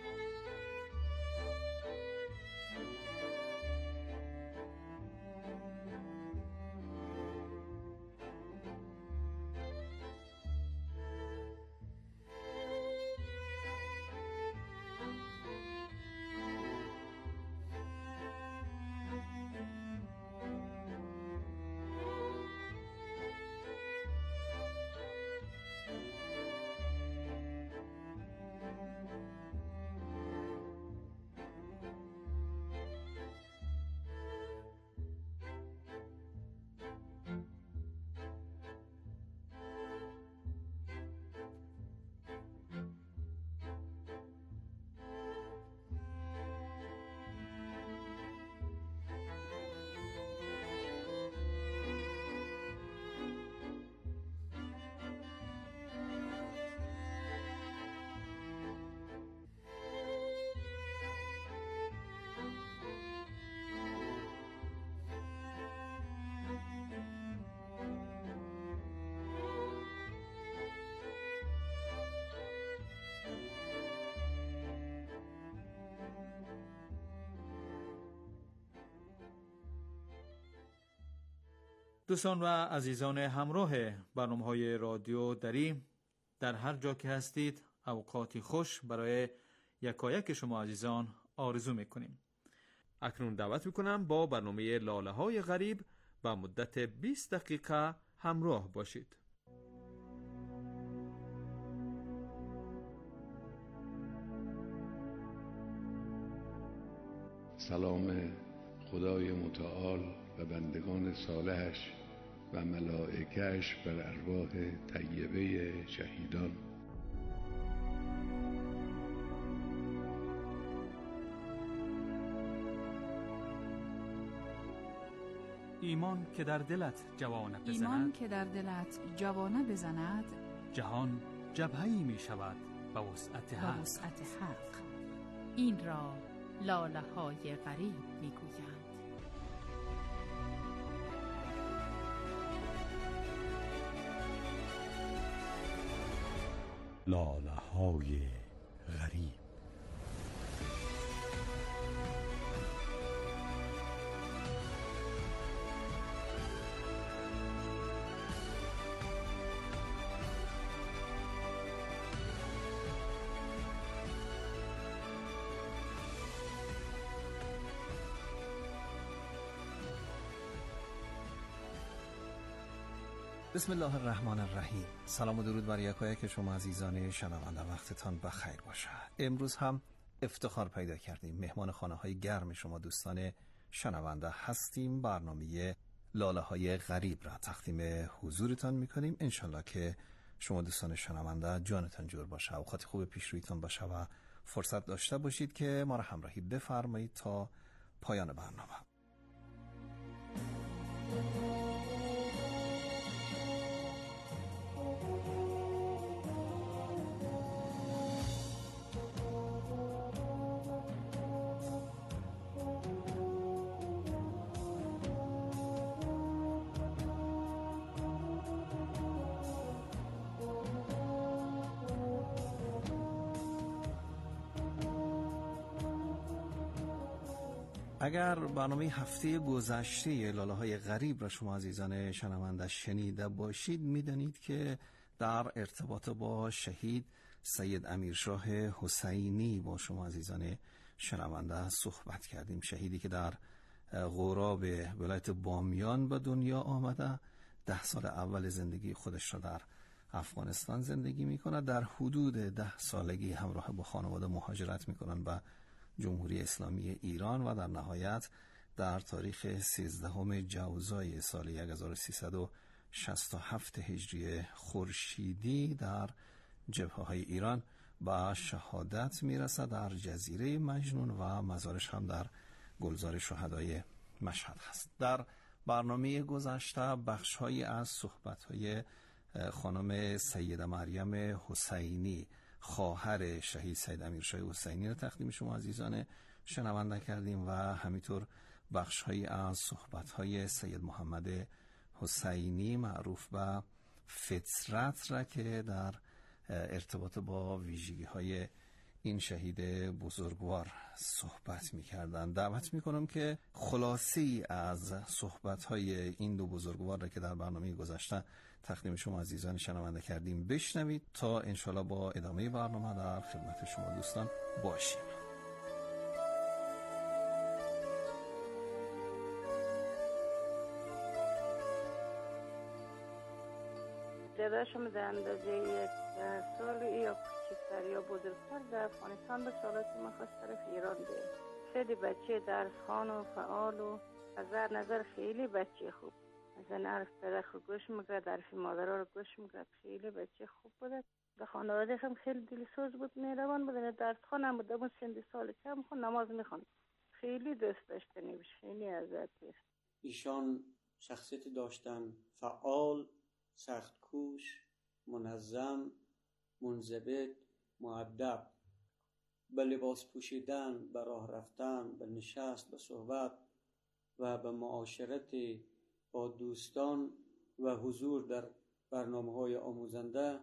دوستان و عزیزان همراه برنامه‌های رادیو دری، در هر جا که هستید اوقاتی خوش برای یکایک شما عزیزان آرزو میکنیم. اکنون دعوت میکنم با برنامه لاله های غریب با مدت بیست دقیقه همراه باشید. سلام خدای متعال و بندگان صالحش و ملائکه‌اش بر ارواح طیبه شهیدان. ایمان که در دلت جوانه بزند، ایمان که در دلت جوانه بزند، جهان جبهه‌ای می شود به وسعت حق. به وسعت حق. این را لاله های غریب می گویند. لاله های غریب. بسم الله الرحمن الرحیم. سلام و درود بر یکایک شما عزیزان شنونده، وقتتان بخیر باشه. امروز هم افتخار پیدا کردیم مهمان خانه های گرم شما دوستان شنونده هستیم. برنامه لاله های غریب را تقدیم حضورتان میکنیم. انشالله که شما دوستان شنونده جانتان جور باشه، اوقات خوب پیش رویتان باشه و فرصت داشته باشید که ما را همراهی بفرمایید تا پایان برنامه. اگر برنامه هفته گذشته لاله های غریب را شما عزیزان شنونده شنیده باشید، میدانید که در ارتباط با شهید سید امیرشاه حسینی با شما عزیزان شنونده صحبت کردیم. شهیدی که در غراب ولایت بامیان به دنیا آمده، ده سال اول زندگی خودش را در افغانستان زندگی میکنه. در حدود ده سالگی همراه با خانواده مهاجرت میکنن به جمهوری اسلامی ایران و در نهایت در تاریخ سیزدهم جوزای سال هزار و سیصد و شصت و هفت هجری خورشیدی در جبهه‌های ایران به شهادت میرسد در جزیره مجنون و مزارش هم در گلزار شهدای مشهد هست. در برنامه گذشته بخش‌هایی از صحبت‌های خانم سیده مریم حسینی، خواهر شهید سید امیرشاه حسینی را تقدیم شما عزیزان شنونده کردیم و همینطور بخش‌هایی از صحبت‌های سید محمد حسینی معروف به فطرت را که در ارتباط با ویژگی‌های این شهید بزرگوار صحبت می‌کردند. دعوت می‌کنم که خلاصه‌ای از صحبت‌های این دو بزرگوار را که در برنامه گذشته تقدیم شما عزیزان شنونده کردیم بشنوید تا انشالله با ادامه برنامه در خدمت شما دوستان باشیم. جداشم در اندازه یک سال یا کوچکتر یا بزرگتر در افغانستان به سالات ما خواست طرف ایران ده. خیلی بچه درس خوان و فعال و از هر نظر خیلی بچه خوب. مثلا عرف پدر خود گوش میکرد، عرف مادرها رو گوش میکرد، خیلی بچه خوب بوده. به خانواده هم خیلی دلسوز بود، مهربان بود. درس خوان هم بود، اون سن سال کم خون نماز میخوند. خیلی دوست داشتنی بود، خیلی ازت بود. ایشان شخصیت داشتن فعال، سخت کوش، منظم، منضبط، مؤدب. به لباس پوشیدن، به راه رفتن، به نشست، به صحبت و به معاشرت با دوستان و حضور در برنامه‌های آموزنده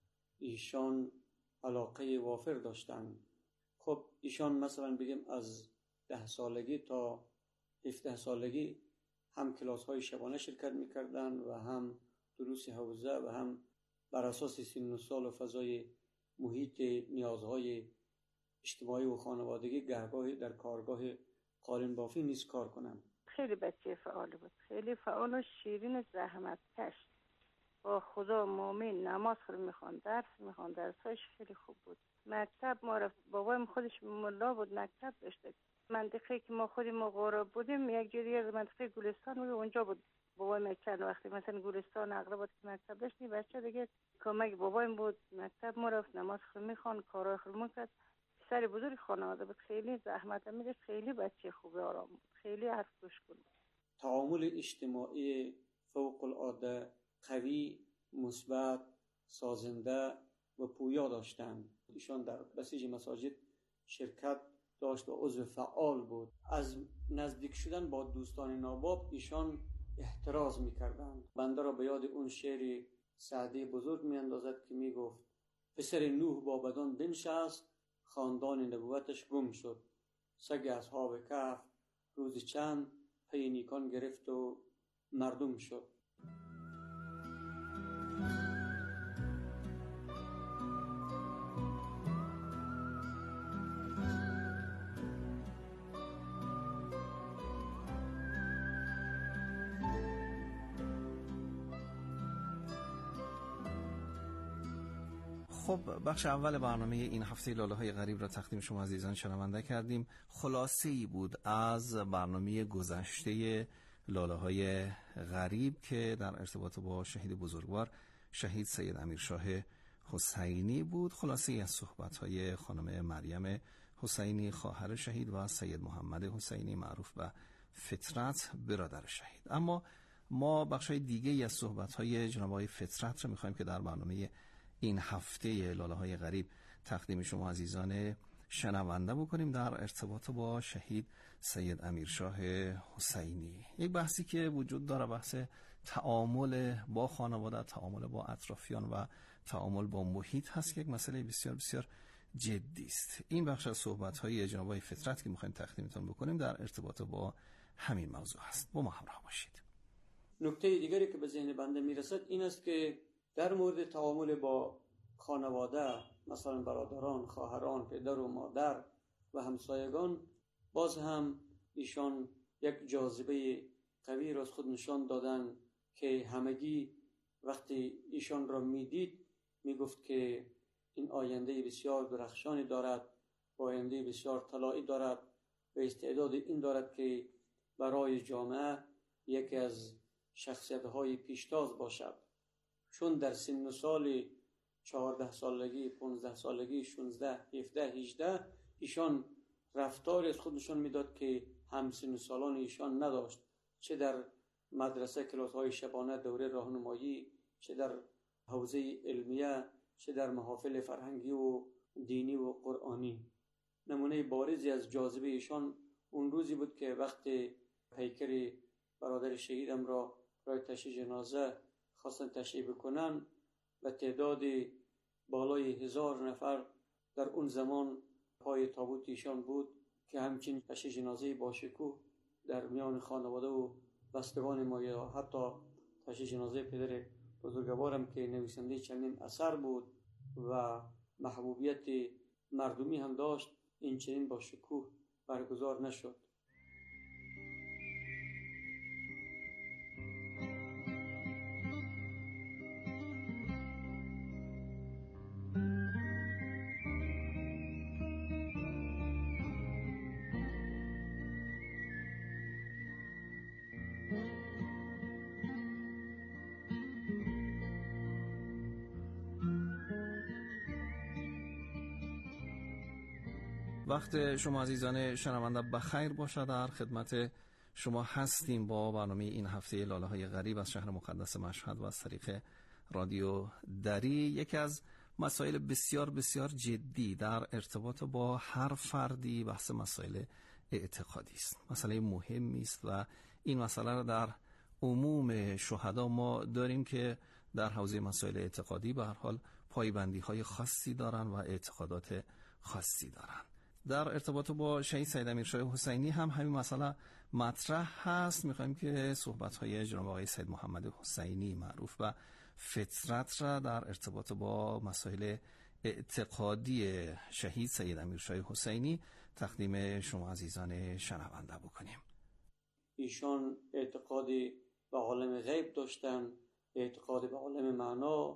ایشان علاقه وافر داشتند. خب ایشان مثلا بگیم از ده سالگی تا هفده سالگی هم کلاس‌های شبانه شرکت می‌کردند و هم دروس حوزه و هم بر اساس سن و سال و فضای محیط نیازهای اجتماعی و خانوادگی گهگاهی در کارگاه قالین بافی نیز کار کنند. خیلی بچه فعال بود، خیلی فعال و شیرین و زحمت کش. با خدا مؤمن، نماز خود میخوان، درس میخوان، درساش خیلی خوب بود. مکتب ما رفت، بابایم خودش ملا بود، مکتب داشته. منطقه که ما خودیم مغارب بودیم یک جوری از منطقه گلستان بود، اونجا بود بابایم چند وقتی مثلا گلستان اقربات که مکتب داشتی بچه دیگه کمک بابایم بود، مکتب ما رفت، نماز خود میخوان، کارای خود میکرد. سر بزرگ خانواده بود، خیلی زحمت میداشت، خیلی بچه خوب آرام بود، خیلی حرف گوش کن. تعامل اجتماعی فوق العاده قوی، مثبت، سازنده و پویا داشتند. ایشان در بسیج مساجد شرکت داشت و عضو فعال بود. از نزدیک شدن با دوستان ناباب ایشان احتراز میکردند. بنده را به یاد اون شعر سعدی بزرگ میاندازد که میگفت پسر نوح با بدان بنشست، خاندان نبوتش گم شد. سگ اصحاب کهف روز چند پی نیکان گرفت و مردم شد. خب بخش اول برنامه این هفته لاله های غریب را تقدیم شما عزیزان شنونده کردیم. خلاصه ای بود از برنامه گذشته لاله های غریب که در ارتباط با شهید بزرگوار شهید سید امیرشاه حسینی بود. خلاصه ای از صحبت های خانم مریم حسینی خواهر شهید و سید محمد حسینی معروف به فطرت برادر شهید. اما ما بخش های دیگه ای از صحبت های جناب آقای فطرت را میخوایم که در برنامه این هفته لاله های غریب تقدیم شما عزیزان شنونده بکنیم در ارتباط با شهید سید امیرشاه حسینی. یک بحثی که وجود داره بحث تعامل با خانواده، تعامل با اطرافیان و تعامل با محیط هست که یک مسئله بسیار بسیار جدی است. این بخش از صحبت های جناب آقای فطرت که میخوایم تقدیمتون بکنیم در ارتباط با همین موضوع هست. با ما همراه باشید. نکته دیگری که به ذهن بنده میرسد این است که در مورد تعامل با خانواده، مثلا برادران، خواهران، پدر و مادر و همسایگان، باز هم ایشان یک جاذبه قوی را از خود نشان دادن که همگی وقتی ایشان را میدید میگفت که این آینده بسیار درخشانی دارد، آینده بسیار طلایی دارد و استعداد این دارد که برای جامعه یکی از شخصیت‌های پیشتاز باشد. چون در سن و سال چهارده سالگی، پانزده سالگی، شانزده، هفده، هجده ایشان رفتاری از خود نشان میداد که هم سن و سالان ایشان نداشت، چه در مدرسه کلاس‌های شبانه دوره راهنمایی، چه در حوزه علمیه، چه در محافل فرهنگی و دینی و قرآنی. نمونه بارزی از جاذبه ایشان اون روزی بود که وقتی پیکر برادر شهیدم را برای تشییع جنازه خواستن تشییع بکنن و تعداد بالای هزار نفر در اون زمان پای تابوت ایشان بود که همچنین تشییع جنازه با شکوه در میان خانواده و بستگان ما، یا حتی تشییع جنازه پدر بزرگوارم که نویسنده چندین اثر بود و محبوبیت مردمی هم داشت، این چنین با شکوه برگزار نشد. وقت شما عزیزان شنونده بخیر باشد. در خدمت شما هستیم با برنامه این هفته لاله های غریب از شهر مقدس مشهد و از طریق رادیو دری. یکی از مسائل بسیار بسیار جدی در ارتباط با هر فردی بحث مسائل اعتقادی است. مسئله مهمی است و این مسئله را در عموم شهدا ما داریم که در حوزه مسائل اعتقادی به هر حال پایبندی های خاصی دارن و اعتقادات خاصی دارن. در ارتباط با شهید سید امیرشاه حسینی هم همین مسئله مطرح هست. میخوایم که صحبت‌های جناب آقای سید محمد حسینی معروف به فطرت را در ارتباط با مسائل اعتقادی شهید سید امیرشاه حسینی تقدیم شما عزیزان شنونده بکنیم. ایشان اعتقادی به عالم غیب داشتن، اعتقاد به عالم معنا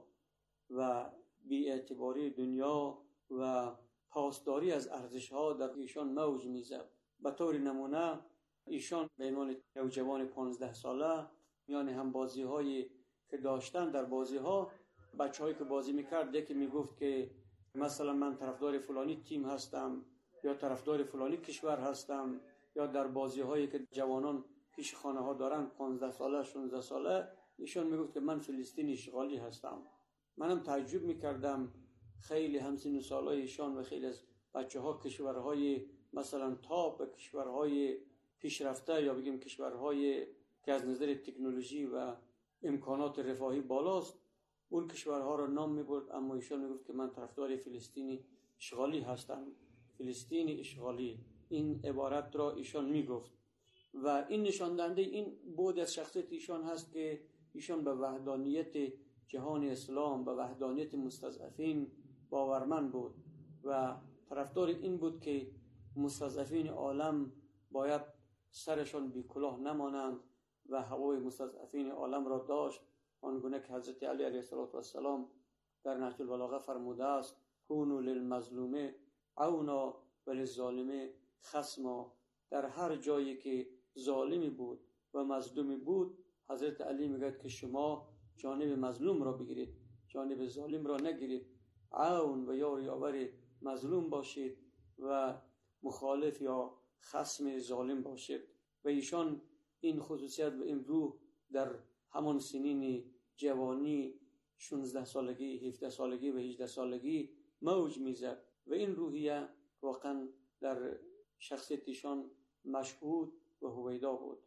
و بی‌اعتباری دنیا و پاسداری از ارزش‌ها در ایشان موج می‌زد. به طور نمونه ایشان به عنوان نوجوان پانزده ساله میان هم بازی‌هایی که داشتن، در بازی‌ها بچه‌هایی که بازی می‌کرد یکی میگفت که مثلا من طرفدار فلانی تیم هستم یا طرفدار فلانی کشور هستم، یا در بازی‌هایی که جوانان پیش خانه‌ها دارن پانزده ساله شانزده ساله ایشان میگفت که من فلسطینی اشغالی هستم. منم تعجب می‌کردم خیلی همسن سالای ایشان و خیلی از بچه‌ها کشورهای مثلا تاپ و کشورهای پیشرفته یا بگیم کشورهای که از نظر تکنولوژی و امکانات رفاهی بالاست اون کشورها را نام میبرد، اما ایشان میگفت که من طرفدار فلسطینی اشغالی هستم. فلسطینی اشغالی، این عبارت را ایشان میگفت و این نشان دهنده این بود از شخصیت ایشان هست که ایشان به وحدانیت جهان اسلام، به وحدانیت مستضعفین باورمند بود و طرفدار این بود که مستضعفین عالم باید سرشان بی کلاه نمانند و هوای مستضعفین عالم را داشت، آنگونه که حضرت علی علیه السلام در نهج البلاغه فرموده است: کونوا للمظلوم عونا و للظالم خصما. در هر جایی که ظالمی بود و مظلومی بود، حضرت علی میگه که شما جانب مظلوم را بگیرید، جانب ظالم را نگیرید، عون و یار یاور مظلوم باشید و مخالف یا خصم ظالم باشید. و ایشان این خصوصیت و این روح در همان سنین جوانی، شانزده سالگی، هفده سالگی و هجده سالگی موج میزد و این روحیه واقعا در شخصیتشان مشهود و هویدا بود.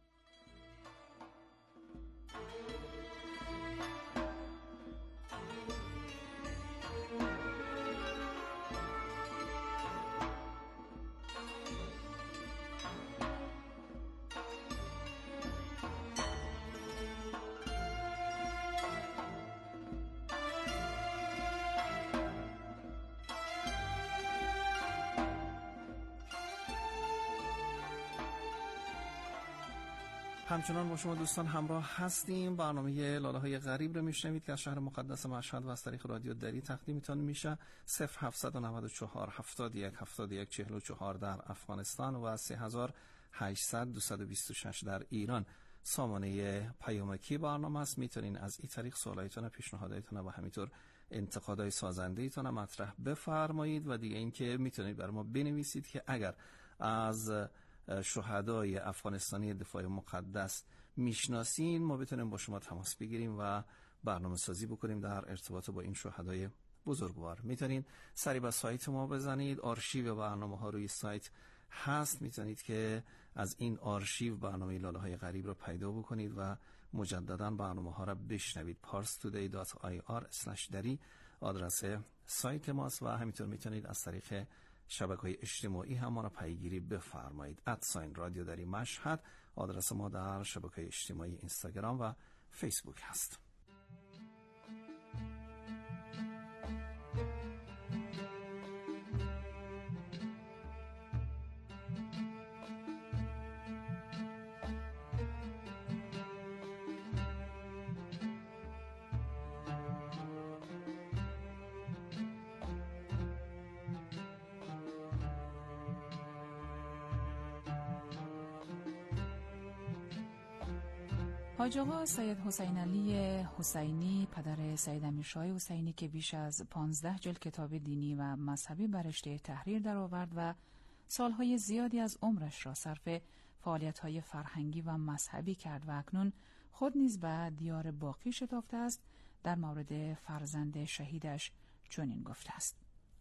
همچنان با شما دوستان همراه هستیم. برنامه لاله های غریب رو میشنوید که از شهر مقدس مشهد و از طریق رادیو دری تقدیمتان میشه. صفر هفتصد و نود و چهار هفتاد و یک هفتاد و یک چهل و چهار در افغانستان و سه هزار و هشتصد دویست و بیست و شش در ایران سامانه پیامکی برنامه است. میتونین از این طریق سوالایتون، پیشنهاداتون و همینطور انتقادهای سازنده ایتون مطرح بفرمایید و دیگه اینکه میتونید برای ما بنویسید که اگر از شهدای افغانستانی دفاع مقدس میشناسین ما بتونیم با شما تماس بگیریم و برنامه سازی بکنیم در ارتباط با این شهدای بزرگوار. میتونید سری به سایت ما بزنید، آرشیو برنامه ها روی سایت هست، میتونید که از این آرشیو برنامه لاله های غریب رو پیدا بکنید و مجددا برنامه ها را بشنوید. پارس تودی دات آی آر اسلش دری آدرس سایت ماست و همینطور میتونید از طریق شبکه‌های اجتماعی هم ما را پیگیری بفرمایید. ادساین رادیو دری مشهد آدرس ما در شبکه‌های اجتماعی اینستاگرام و فیسبوک هست. حاج آقا سید حسین علی حسینی، پدر سید امیرشاه حسینی که بیش از پانزده جلد کتاب دینی و مذهبی بر رشته تحریر درآورد و سالهای زیادی از عمرش را صرف فعالیت‌های فرهنگی و مذهبی کرد و اکنون خود نیز به دیار باقی شتافته است، در مورد فرزند شهیدش چنین گفته است: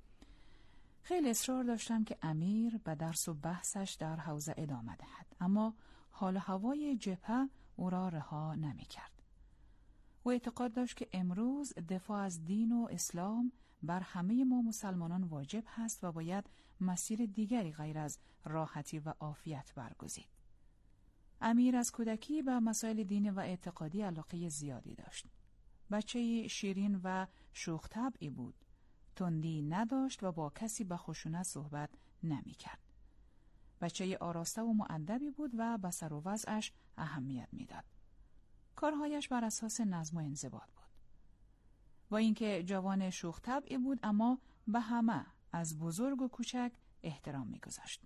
خیلی اصرار داشتم که امیر به درس و بحثش در حوزه ادامه دهد، اما حال هوای جبهه او را رها نمی کرد. او اعتقاد داشت که امروز دفاع از دین و اسلام بر همه ما مسلمانان واجب هست و باید مسیر دیگری غیر از راحتی و عافیت برگزید. امیر از کودکی به مسائل دینی و اعتقادی علاقه زیادی داشت. بچه شیرین و شوخ طبعی بود. تندی نداشت و با کسی به خشونت صحبت نمی کرد. بچه آراسته و مؤدبی بود و به سر و وضعش اهمیت میداد. کارهایش بر اساس نظم و انضباط بود. با اینکه جوان شوخ طبعی بود اما به همه از بزرگ و کوچک احترام میگذاشت.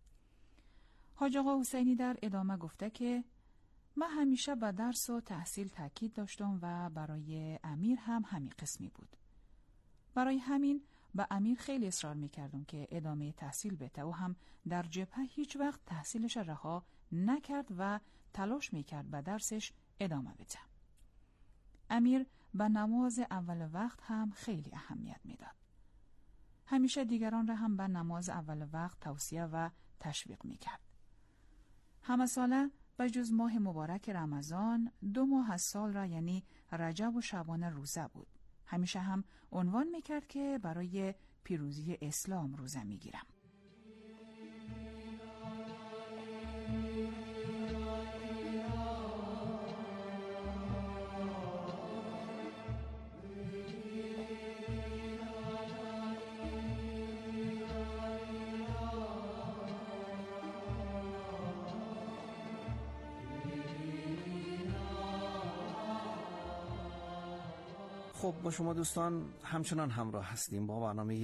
حاج آقا حسینی در ادامه گفته که من همیشه به درس و تحصیل تاکید داشتم و برای امیر هم همین قسمی بود. برای همین با امیر خیلی اصرار میکردم که ادامه تحصیل بده و هم در جبهه هیچ وقت تحصیلش رها نکرد و تلاش میکرد به درسش ادامه بده. امیر به نماز اول وقت هم خیلی اهمیت میداد. همیشه دیگران را هم به نماز اول وقت توصیه و تشویق میکرد. همه ساله بجز ماه مبارک رمضان دو ماه از سال را یعنی رجب و شعبان روزه بود. همیشه هم عنوان میکرد که برای پیروزی اسلام روزه میگیرم. خب با شما دوستان همچنان همراه هستیم با برنامه